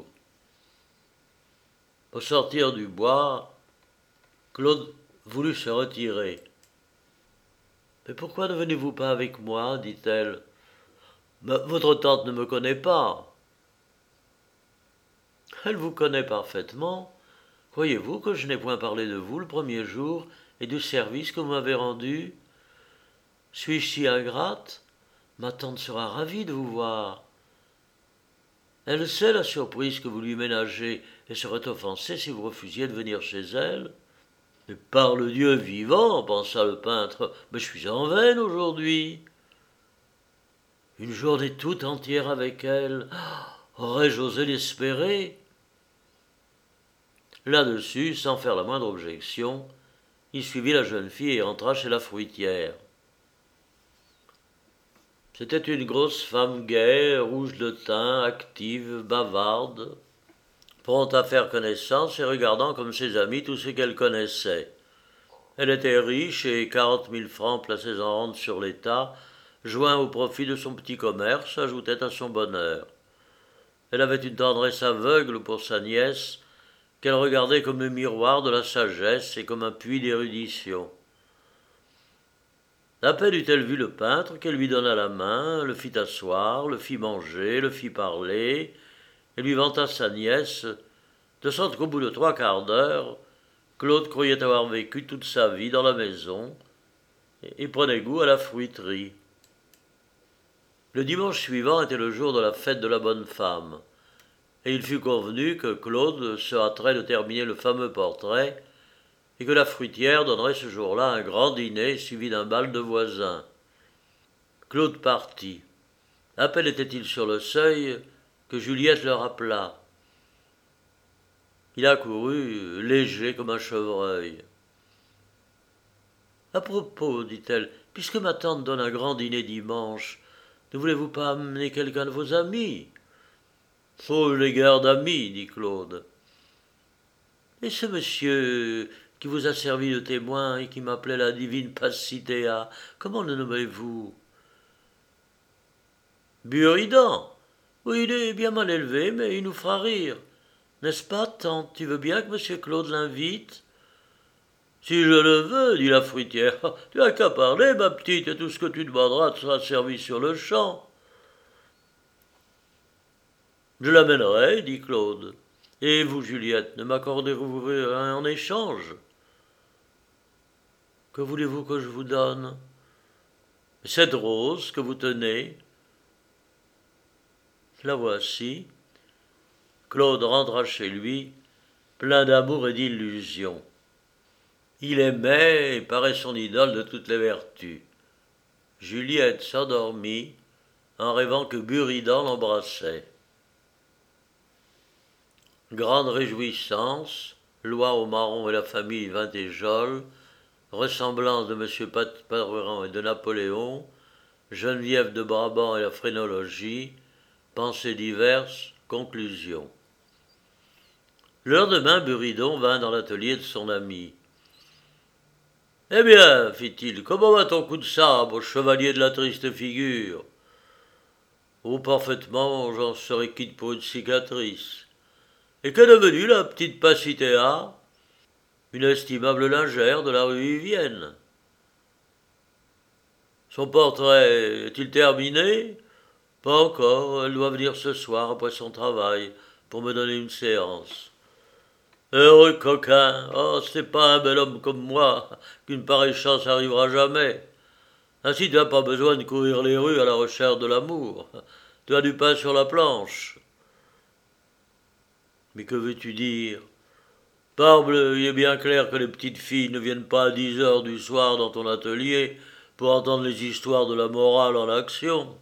Au sortir du bois, Claude voulut se retirer. « Mais pourquoi ne venez-vous pas avec moi » dit-elle. « Votre tante ne me connaît pas. » « Elle vous connaît parfaitement. Croyez-vous que je n'ai point parlé de vous le premier jour et du service que vous m'avez rendu? Suis-je si ingrate? Ma tante sera ravie de vous voir. Elle sait la surprise que vous lui ménagez et serait offensée si vous refusiez de venir chez elle. » « Mais par le Dieu vivant, pensa le peintre, mais je suis en veine aujourd'hui. Une journée toute entière avec elle, aurais-je osé l'espérer? » Là-dessus, sans faire la moindre objection, il suivit la jeune fille et entra chez la fruitière. C'était une grosse femme gaie, rouge de teint, active, bavarde, prompte à faire connaissance et regardant comme ses amis tout ce qu'elle connaissait. Elle était riche et 40 000 francs placés en rente sur l'État, joints au profit de son petit commerce, ajoutaient à son bonheur. Elle avait une tendresse aveugle pour sa nièce, qu'elle regardait comme un miroir de la sagesse et comme un puits d'érudition. À peine eut-elle vu le peintre qu'elle lui donna la main, le fit asseoir, le fit manger, le fit parler, et lui vanta sa nièce, de sorte qu'au bout de 3/4 d'heure, Claude croyait avoir vécu toute sa vie dans la maison et prenait goût à la fruiterie. Le dimanche suivant était le jour de la fête de la bonne femme, et il fut convenu que Claude se hâterait de terminer le fameux portrait et que la fruitière donnerait ce jour-là un grand dîner suivi d'un bal de voisins. Claude partit. À peine était-il sur le seuil que Juliette le rappela. Il accourut, léger comme un chevreuil. « À propos, dit-elle, puisque ma tante donne un grand dîner dimanche, ne voulez-vous pas amener quelqu'un de vos amis ?»« Oh, les guerres d'amis, dit Claude. »« Et ce monsieur qui vous a servi de témoin et qui m'appelait la divine Passidéa, comment le nommez-vous ?»« Buridan. Oui, il est bien mal élevé, mais il nous fera rire. N'est-ce pas, tante, tu veux bien que monsieur Claude l'invite ?»« Si je le veux, dit la fruitière. Tu n'as qu'à parler, ma petite, et tout ce que tu demanderas te sera servi sur le champ. »« Je l'amènerai, dit Claude. Et vous, Juliette, ne m'accorderez-vous rien en échange ? » ?»« Que voulez-vous que je vous donne ? » ?»« Cette rose que vous tenez. » »« La voici. » Claude rentra chez lui, plein d'amour et d'illusions. Il aimait et paraît son idole de toutes les vertus. Juliette s'endormit en rêvant que Buridan l'embrassait. Grande réjouissance, Loi au marron et la famille vint et Jolle, ressemblance de M. Patruran et de Napoléon, Geneviève de Brabant et la phrénologie, pensées diverses, conclusion. Le lendemain, Buridan vint dans l'atelier de son ami. « Eh bien, fit-il, comment va ton coup de sabre, chevalier de la triste figure ?»« Oh, parfaitement, j'en serais quitte pour une cicatrice. Et qu'est devenue la petite Passidéa ? Une estimable lingère de la rue Vivienne. Son portrait est-il terminé ? Pas encore, elle doit venir ce soir après son travail pour me donner une séance. Heureux coquin, oh, c'est pas un bel homme comme moi qu'une pareille chance arrivera jamais. Ainsi tu n'as pas besoin de courir les rues à la recherche de l'amour. Tu as du pain sur la planche. Mais que veux-tu dire ? Parbleu, il est bien clair que les petites filles ne viennent pas à 10 heures du soir dans ton atelier pour entendre les histoires de la morale en action.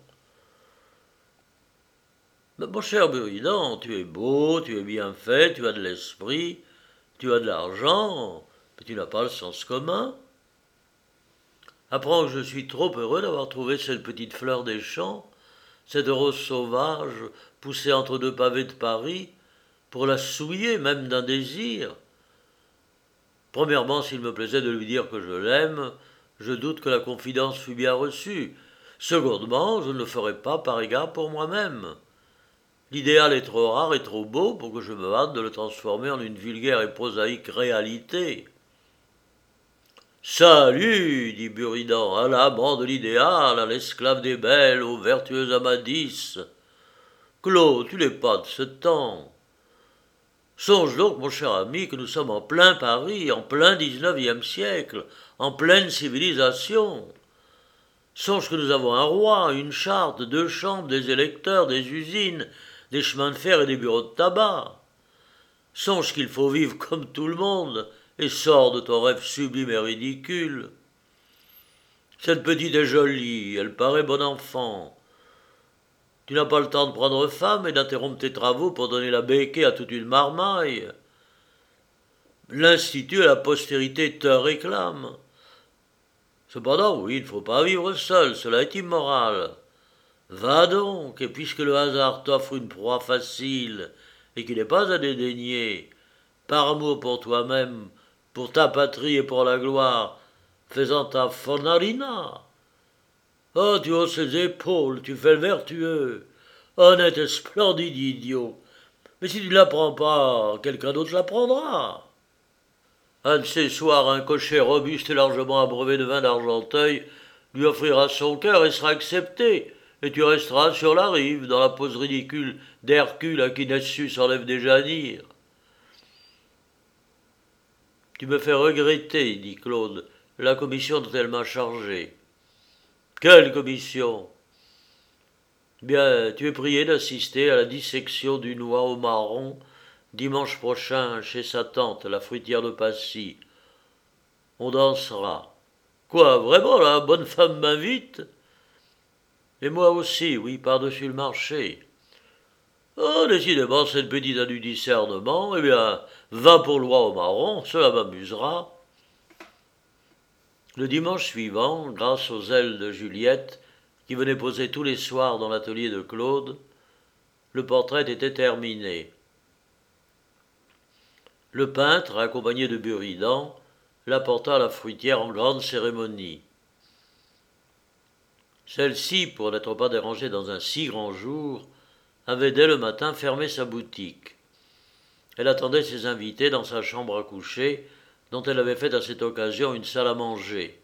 Mais mon cher Buridan, tu es beau, tu es bien fait, tu as de l'esprit, tu as de l'argent, mais tu n'as pas le sens commun. Apprends que je suis trop heureux d'avoir trouvé cette petite fleur des champs, cette rose sauvage poussée entre 2 pavés de Paris, pour la souiller même d'un désir. Premièrement, s'il me plaisait de lui dire que je l'aime, je doute que la confidence fût bien reçue. Secondement, je ne le ferais pas par égard pour moi-même. L'idéal est trop rare et trop beau pour que je me hâte de le transformer en une vulgaire et prosaïque réalité. Salut, dit Buridan, à l'amant de l'idéal, à l'esclave des belles, au vertueux Amadis. Claude, tu n'es pas de ce temps. Songe donc, mon cher ami, que nous sommes en plein Paris, en plein XIXe siècle, en pleine civilisation. Songe que nous avons un roi, une charte, 2 chambres, des électeurs, des usines, des chemins de fer et des bureaux de tabac. Songe qu'il faut vivre comme tout le monde, et sors de ton rêve sublime et ridicule. Cette petite est jolie, elle paraît bon enfant. Tu n'as pas le temps de prendre femme et d'interrompre tes travaux pour donner la béquée à toute une marmaille. L'Institut et la postérité te réclament. Cependant, oui, il ne faut pas vivre seul, cela est immoral. Va donc, et puisque le hasard t'offre une proie facile, et qui n'est pas à dédaigner, par amour pour toi-même, pour ta patrie et pour la gloire, fais-en ta fornarina. Oh, tu hausses les épaules, tu fais le vertueux, honnête et splendide idiot. Mais si tu ne l'apprends pas, quelqu'un d'autre l'apprendra. Un de ces soirs, un cocher robuste et largement abreuvé de vin d'Argenteuil lui offrira son cœur et sera accepté, et tu resteras sur la rive, dans la pose ridicule d'Hercule à qui Nessus enlève des janires. Tu me fais regretter, dit Claude, la commission dont elle m'a chargé. Quelle commission? Bien, tu es prié d'assister à la dissection d'une oie au marron dimanche prochain chez sa tante, la fruitière de Passy. On dansera. Quoi, vraiment, la bonne femme m'invite? Et moi aussi, oui, par-dessus le marché. Oh, décidément, cette petite a du discernement. Eh bien, va pour l'oie au marron, cela m'amusera. Le dimanche suivant, grâce aux ailes de Juliette, qui venait poser tous les soirs dans l'atelier de Claude, le portrait était terminé. Le peintre, accompagné de Buridan, l'apporta à la fruitière en grande cérémonie. Celle-ci, pour n'être pas dérangée dans un si grand jour, avait dès le matin fermé sa boutique. Elle attendait ses invités dans sa chambre à coucher, dont elle avait fait à cette occasion une salle à manger.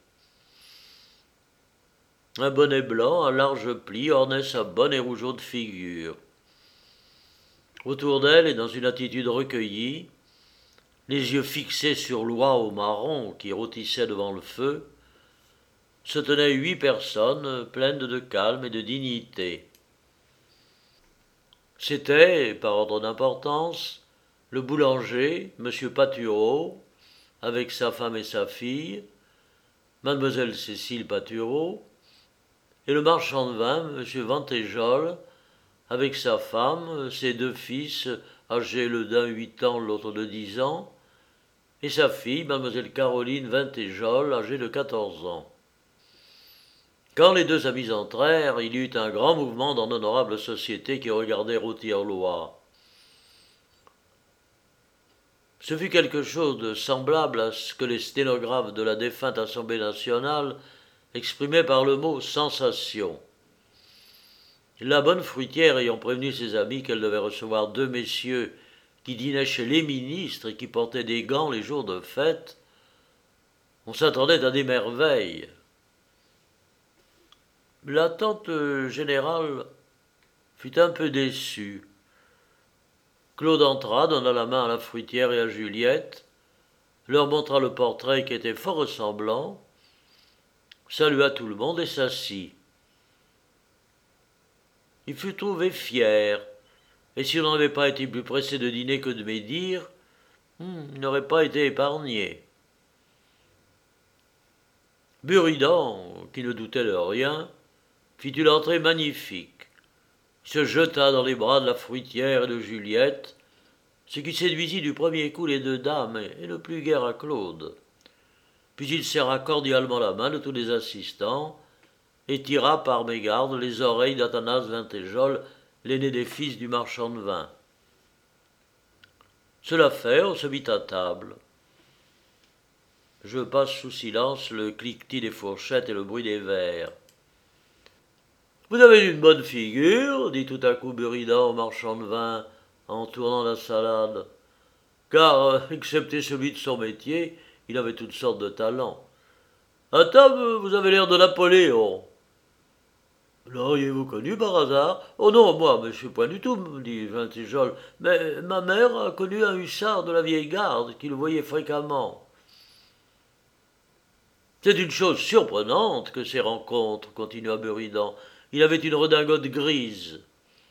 Un bonnet blanc à larges plis ornait sa bonne et rougeaude figure. Autour d'elle, et dans une attitude recueillie, les yeux fixés sur l'oie au marron qui rôtissait devant le feu, se tenaient 8 personnes pleines de calme et de dignité. C'était, par ordre d'importance, le boulanger, M. Patureau, avec sa femme et sa fille, Mademoiselle Cécile Patureau, et le marchand de vin, M. Ventéjol, avec sa femme, ses 2 fils, âgés le d'un 8 ans, l'autre de 10 ans, et sa fille, Mademoiselle Caroline Ventéjol, âgée de 14 ans. Quand les 2 amis entrèrent, il y eut un grand mouvement dans l'honorable société qui regardait rôtir l'oie. Ce fut quelque chose de semblable à ce que les sténographes de la défunte Assemblée nationale exprimaient par le mot « sensation ». La bonne fruitière ayant prévenu ses amis qu'elle devait recevoir 2 messieurs qui dînaient chez les ministres et qui portaient des gants les jours de fête, on s'attendait à des merveilles. La tante générale fut un peu déçue. Claude entra, donna la main à la fruitière et à Juliette, leur montra le portrait qui était fort ressemblant, salua tout le monde et s'assit. Il fut trouvé fier, et si on n'avait pas été plus pressé de dîner que de médire, il n'aurait pas été épargné. Buridan, qui ne doutait de rien, fit une entrée magnifique. Il se jeta dans les bras de la fruitière et de Juliette, ce qui séduisit du premier coup les 2 dames et ne plut guère à Claude. Puis il serra cordialement la main de tous les assistants et tira par mégarde les oreilles d'Athanase Ventéjol, l'aîné des fils du marchand de vin. Cela fait, on se mit à table. Je passe sous silence le cliquetis des fourchettes et le bruit des verres. Vous avez une bonne figure, dit tout à coup Buridan au marchand de vin, en tournant la salade, car, excepté celui de son métier, il avait toutes sortes de talents. À table, vous avez l'air de Napoléon. L'auriez-vous connu par hasard? Oh non, moi, monsieur, point du tout, me dit Vintéjol, mais ma mère a connu un hussard de la vieille garde qui le voyait fréquemment. C'est une chose surprenante que ces rencontres, continua Buridan. Il avait une redingote grise.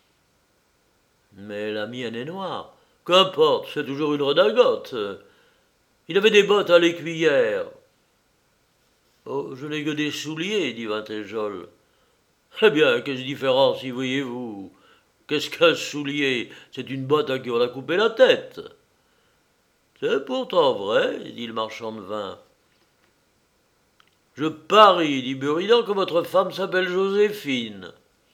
Mais la mienne est noire. Qu'importe, c'est toujours une redingote. Il avait des bottes à l'écuyère. Oh, je n'ai que des souliers, dit Vintéjol. Eh bien, qu'est-ce différence y voyez-vous? Qu'est-ce qu'un soulier? C'est une botte à qui on a coupé la tête. C'est pourtant vrai, dit le marchand de vin. Je parie, dit Buridan, que votre femme s'appelle Joséphine.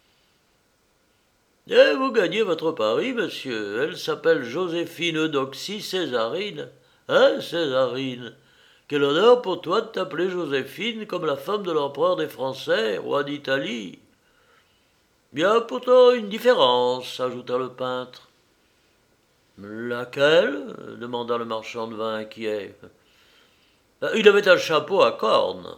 Eh, vous gagnez votre pari, monsieur. Elle s'appelle Joséphine Eudoxie Césarine. Hein, Césarine? Quel honneur pour toi de t'appeler Joséphine comme la femme de l'empereur des Français, roi d'Italie. Bien pourtant une différence, ajouta le peintre. Laquelle? Demanda le marchand de vin inquiet. Il avait un chapeau à cornes.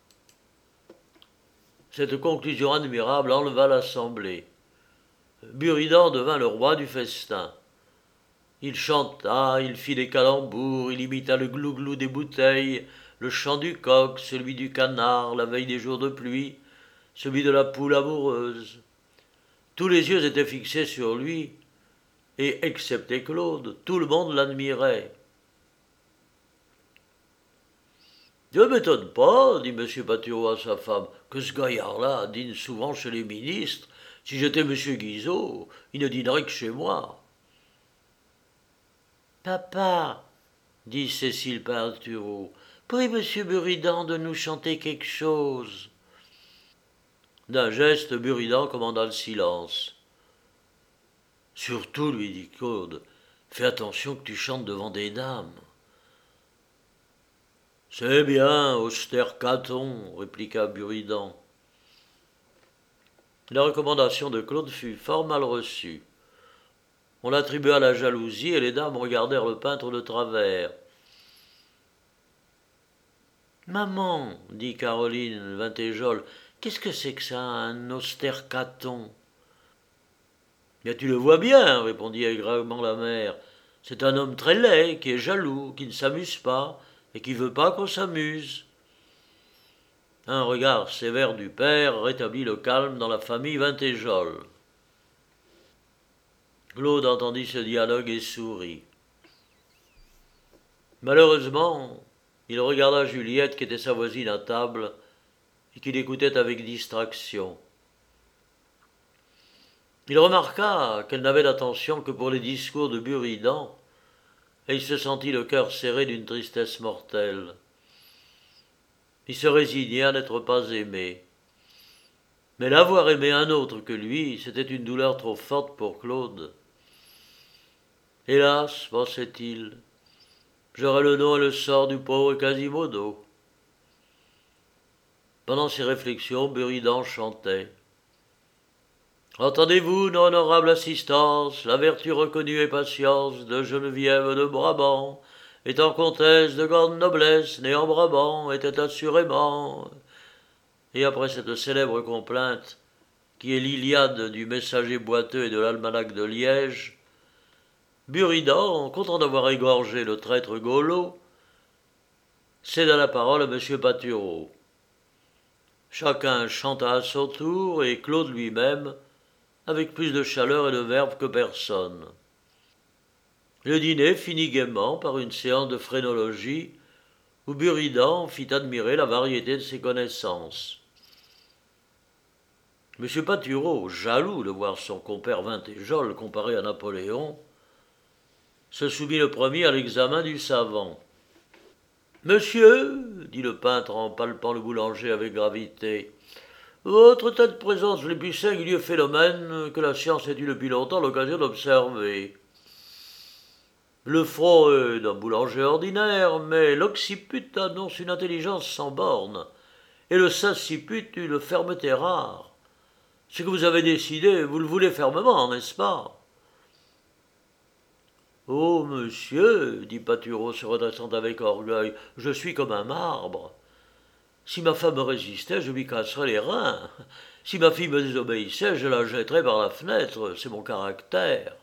Cette conclusion admirable enleva l'assemblée. Buridan devint le roi du festin. Il chanta, il fit des calembours, il imita le glouglou des bouteilles, le chant du coq, celui du canard, la veille des jours de pluie, celui de la poule amoureuse. Tous les yeux étaient fixés sur lui, et, excepté Claude, tout le monde l'admirait. « Ne m'étonne pas, dit M. Patureau à sa femme, que ce gaillard-là dîne souvent chez les ministres. Si j'étais M. Guizot, il ne dînerait que chez moi. » « Papa, dit Cécile Patureau, prie M. Buridan de nous chanter quelque chose. » D'un geste, Buridan commanda le silence. « Surtout, lui dit Claude, fais attention que tu chantes devant des dames. »« C'est bien, austère Caton, répliqua Buridan. La recommandation de Claude fut fort mal reçue. On l'attribua à la jalousie et les dames regardèrent le peintre de travers. « Maman, dit Caroline Vintéjol, qu'est-ce que c'est que ça, un austère Caton? »« Bien, tu le vois bien, répondit aigrement la mère. C'est un homme très laid, qui est jaloux, qui ne s'amuse pas, et qui veut pas qu'on s'amuse. » Un regard sévère du père rétablit le calme dans la famille Vintéjol. Claude entendit ce dialogue et sourit. Malheureusement, il regarda Juliette qui était sa voisine à table et qui l'écoutait avec distraction. Il remarqua qu'elle n'avait d'attention que pour les discours de Buridan et il se sentit le cœur serré d'une tristesse mortelle. Il se résignait à n'être pas aimé. Mais l'avoir aimé un autre que lui, c'était une douleur trop forte pour Claude. Hélas, pensait-il, j'aurai le nom et le sort du pauvre Quasimodo. Pendant ses réflexions, Buridan chantait. Entendez-vous, non honorable assistance, la vertu reconnue et patience de Geneviève de Brabant, étant comtesse de grande noblesse, née en Brabant, était assurément... Et après cette célèbre complainte, qui est l'Iliade du messager boiteux et de l'almanach de Liège, Buridan, content d'avoir égorgé le traître Golo, céda la parole à M. Patureau. Chacun chanta à son tour, et Claude lui-même, avec plus de chaleur et de verve que personne. Le dîner finit gaiement par une séance de phrénologie, où Buridan fit admirer la variété de ses connaissances. M. Patureau, jaloux de voir son compère Vintéjol comparé à Napoléon, se soumit le premier à l'examen du savant. « Monsieur, dit le peintre en palpant le boulanger avec gravité, votre tête présente les plus singuliers phénomènes que la science ait eu depuis longtemps l'occasion d'observer. Le front est d'un boulanger ordinaire, mais l'occiput annonce une intelligence sans borne, et le sinciput une fermeté rare. Ce que vous avez décidé, vous le voulez fermement, n'est-ce pas? Oh, monsieur, dit Patureau se redressant avec orgueil, je suis comme un marbre. Si ma femme résistait, je lui casserais les reins. Si ma fille me désobéissait, je la jetterais par la fenêtre. C'est mon caractère.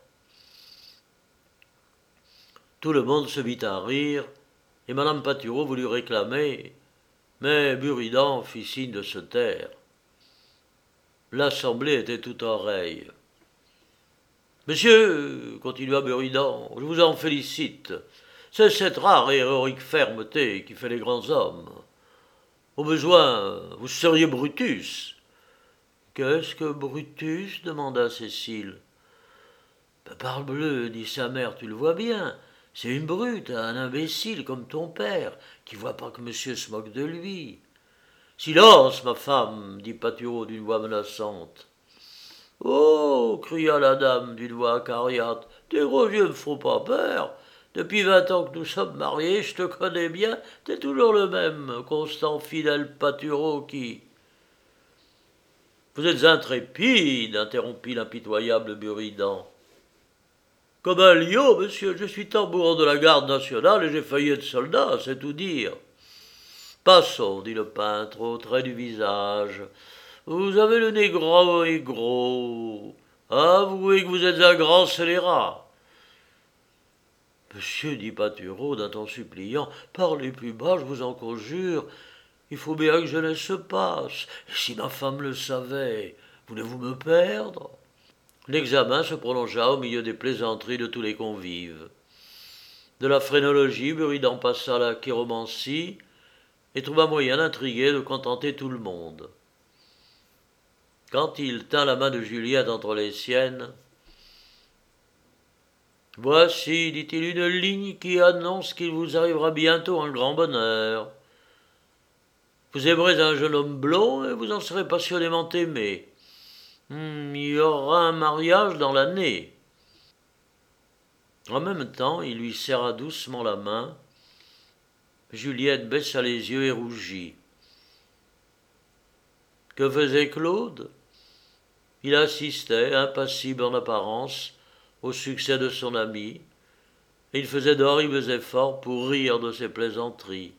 Tout le monde se mit à rire, et madame Patureau voulut réclamer, mais Buridan fit signe de se taire. L'assemblée était toute oreille. Monsieur, continua Buridan, je vous en félicite. C'est cette rare et héroïque fermeté qui fait les grands hommes. Au besoin, vous seriez Brutus. Qu'est-ce que Brutus demanda Cécile. Parbleu, dit sa mère, tu le vois bien. C'est une brute, un imbécile comme ton père, qui voit pas que monsieur se moque de lui. Silence, ma femme, dit Patureau d'une voix menaçante. Oh, cria la dame d'une voix acariâtre, tes gros yeux me font pas peur. Depuis 20 ans que nous sommes mariés, je te connais bien, t'es toujours le même, constant, fidèle Patureau qui... Vous êtes intrépide, interrompit l'impitoyable Buridan. Comme un lion, monsieur, je suis tambourin de la garde nationale et j'ai failli être soldat, c'est tout dire. Passons, dit le peintre, au trait du visage. Vous avez le nez gros et gros. Avouez que vous êtes un grand scélérat. Monsieur, dit Patureau d'un ton suppliant, parlez plus bas, je vous en conjure. Il faut bien que jeunesse se passe. Et si ma femme le savait, voulez-vous me perdre? L'examen se prolongea au milieu des plaisanteries de tous les convives. De la phrénologie, Buridan passa à la chiromancie et trouva moyen d'intriguer et de contenter tout le monde. Quand il tint la main de Juliette entre les siennes, « Voici, dit-il, une ligne qui annonce qu'il vous arrivera bientôt un grand bonheur. Vous aimerez un jeune homme blond et vous en serez passionnément aimé. Il y aura un mariage dans l'année. » En même temps, il lui serra doucement la main. Juliette baissa les yeux et rougit. Que faisait Claude? Il assistait, impassible en apparence, au succès de son ami, et il faisait d'horribles efforts pour rire de ses plaisanteries.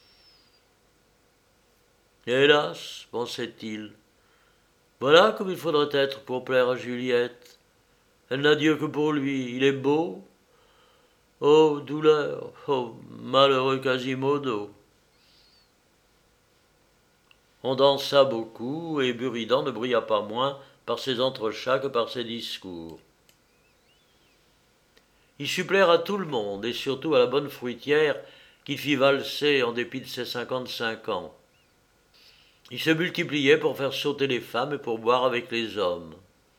Hélas, pensait-il, voilà comme il faudrait être pour plaire à Juliette. Elle n'a Dieu que pour lui, il est beau. Oh, douleur, oh, malheureux Quasimodo. On dansa beaucoup, et Buridan ne brilla pas moins par ses entrechats que par ses discours. Il sut plaire à tout le monde, et surtout à la bonne fruitière qu'il fit valser en dépit de ses 55 ans. Il se multipliait pour faire sauter les femmes et pour boire avec les hommes.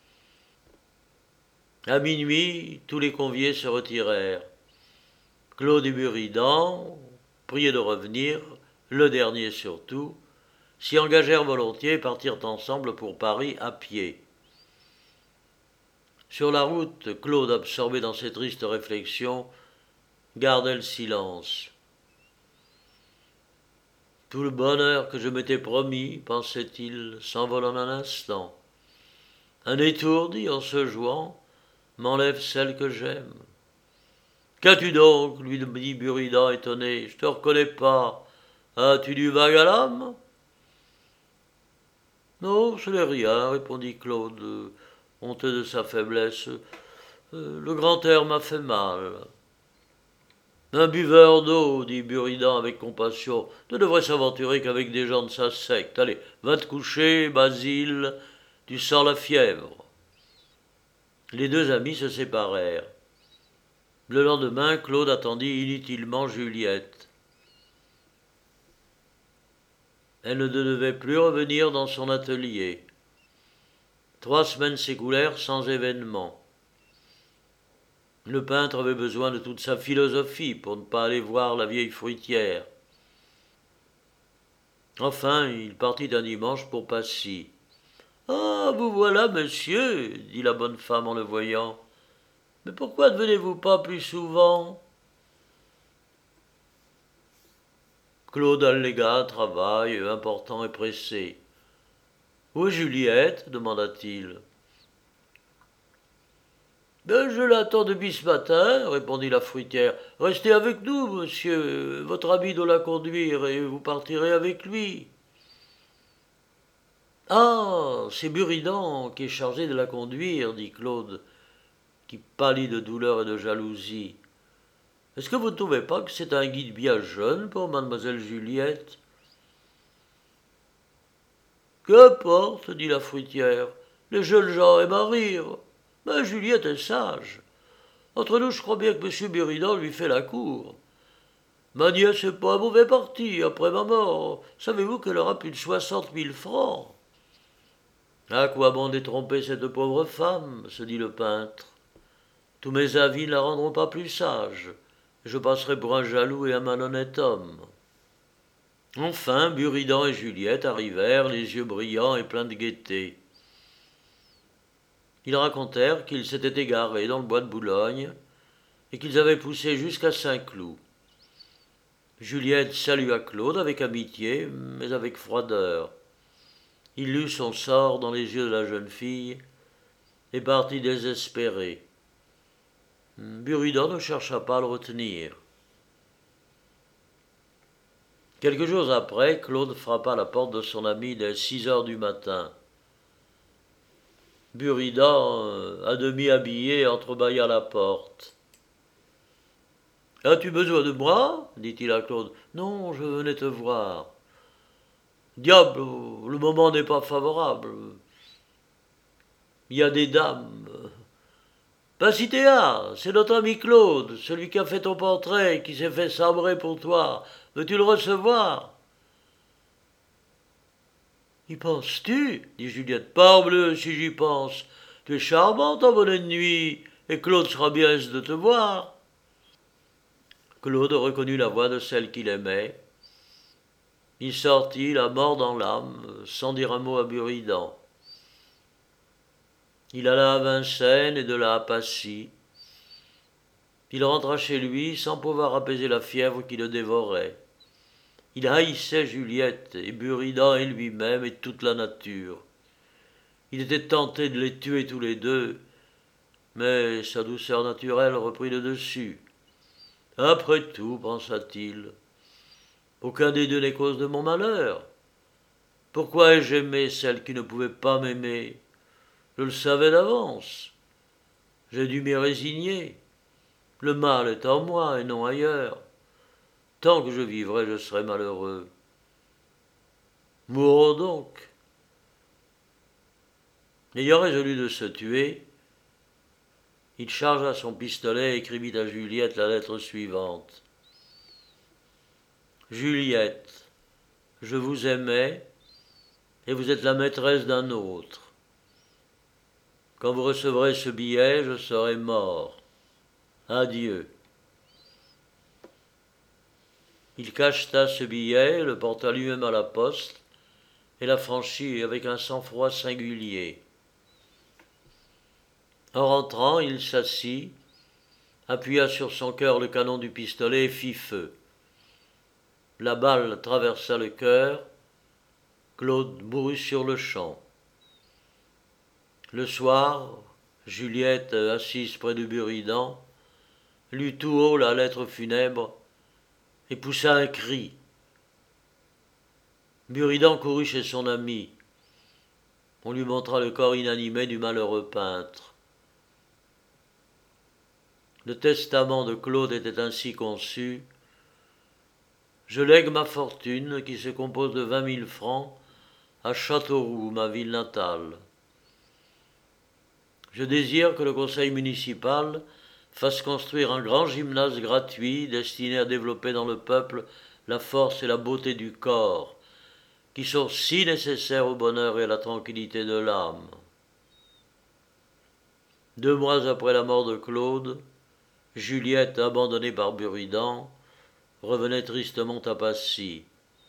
À minuit, tous les conviés se retirèrent. Claude et Buridan, priés de revenir, le dernier surtout, s'y engagèrent volontiers et partirent ensemble pour Paris à pied. Sur la route, Claude, absorbé dans ses tristes réflexions, gardait le silence. Tout le bonheur que je m'étais promis, pensait-il, s'envole en un instant. Un étourdi, en se jouant, m'enlève celle que j'aime. Qu'as-tu donc? Lui dit Buridan étonné. Je te reconnais pas. As-tu du vague à l'âme? Non, ce n'est rien, répondit Claude, honteux de sa faiblesse. Le grand air m'a fait mal. Un buveur d'eau, dit Buridan avec compassion, ne devrait s'aventurer qu'avec des gens de sa secte. Allez, va te coucher, Basile, tu sens la fièvre. Les deux amis se séparèrent. Le lendemain, Claude attendit inutilement Juliette. Elle ne devait plus revenir dans son atelier. 3 semaines s'écoulèrent sans événement. Le peintre avait besoin de toute sa philosophie pour ne pas aller voir la vieille fruitière. Enfin, il partit un dimanche pour Passy. « Ah, vous voilà, monsieur, dit la bonne femme en le voyant. Mais pourquoi ne venez-vous pas plus souvent? Claude allégua un travail important et pressé. Où est Juliette demanda-t-il. Ben, je l'attends depuis ce matin, répondit la fruitière. Restez avec nous, monsieur. Votre ami doit la conduire et vous partirez avec lui. Ah, c'est Buridan qui est chargé de la conduire, dit Claude, qui pâlit de douleur et de jalousie. Est-ce que vous ne trouvez pas que c'est un guide bien jeune pour mademoiselle Juliette? Qu'importe, dit la fruitière. Les jeunes gens aiment à rire. Mais Juliette est sage. Entre nous, je crois bien que M. Buridan lui fait la cour. Ma nièce n'est pas un mauvais parti après ma mort. Savez-vous qu'elle aura plus de 60 000 francs? À quoi bon détromper cette pauvre femme, se dit le peintre. Tous mes avis ne la rendront pas plus sage. Je passerai pour un jaloux et un malhonnête homme. Enfin, Buridan et Juliette arrivèrent, les yeux brillants et pleins de gaieté. Ils racontèrent qu'ils s'étaient égarés dans le bois de Boulogne et qu'ils avaient poussé jusqu'à Saint-Cloud. Juliette salua Claude avec amitié, mais avec froideur. Il lut son sort dans les yeux de la jeune fille et partit désespéré. Buridan ne chercha pas à le retenir. Quelques jours après, Claude frappa à la porte de son ami dès 6 heures du matin. Buridan, à demi habillé, entrebâilla la porte. « As-tu besoin de moi » dit-il à Claude. « Non, je venais te voir. »« Diable, le moment n'est pas favorable. Il y a des dames. »« Pasithéa, c'est notre ami Claude, celui qui a fait ton portrait et qui s'est fait sabrer pour toi. Veux-tu le recevoir ?» « Y penses-tu » dit Juliette. « Parbleu, si j'y pense. Tu es charmante en bonnet de nuit, et Claude sera bien aise de te voir. » Claude reconnut la voix de celle qu'il aimait. Il sortit, la mort dans l'âme, sans dire un mot à Buridan. Il alla à Vincennes et de là à Passy. Il rentra chez lui sans pouvoir apaiser la fièvre qui le dévorait. Il haïssait Juliette et Buridan et lui-même et toute la nature. Il était tenté de les tuer tous les deux, mais sa douceur naturelle reprit le dessus. Après tout, pensa-t-il, aucun des deux n'est cause de mon malheur. Pourquoi ai-je aimé celle qui ne pouvait pas m'aimer? Je le savais d'avance. J'ai dû m'y résigner. Le mal est en moi et non ailleurs. Tant que je vivrai, je serai malheureux. Mourons donc. Ayant résolu de se tuer, il chargea son pistolet et écrivit à Juliette la lettre suivante. Juliette, je vous aimais et vous êtes la maîtresse d'un autre. Quand vous recevrez ce billet, je serai mort. Adieu. Il cacheta ce billet, le porta lui-même à la poste et la franchit avec un sang-froid singulier. En rentrant, il s'assit, appuya sur son cœur le canon du pistolet et fit feu. La balle traversa le cœur. Claude mourut sur le champ. Le soir, Juliette, assise près de Buridan, lut tout haut la lettre funèbre et poussa un cri. Buridan courut chez son ami. On lui montra le corps inanimé du malheureux peintre. Le testament de Claude était ainsi conçu. Je lègue ma fortune, qui se compose de 20 000 francs, à Châteauroux, ma ville natale. Je désire que le conseil municipal fasse construire un grand gymnase gratuit destiné à développer dans le peuple la force et la beauté du corps, qui sont si nécessaires au bonheur et à la tranquillité de l'âme. 2 mois après la mort de Claude, Juliette, abandonnée par Buridan, revenait tristement à Passy.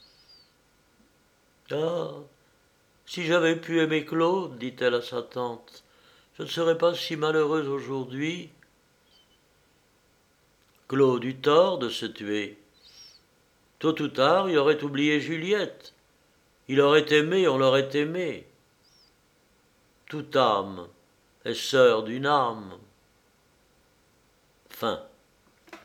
« Ah, si j'avais pu aimer Claude, dit-elle à sa tante, je ne serais pas si malheureuse aujourd'hui. » Claude eut tort de se tuer. Tôt ou tard, il aurait oublié Juliette. Il aurait aimé, on l'aurait aimé. toute âme est sœur d'une âme. Fin.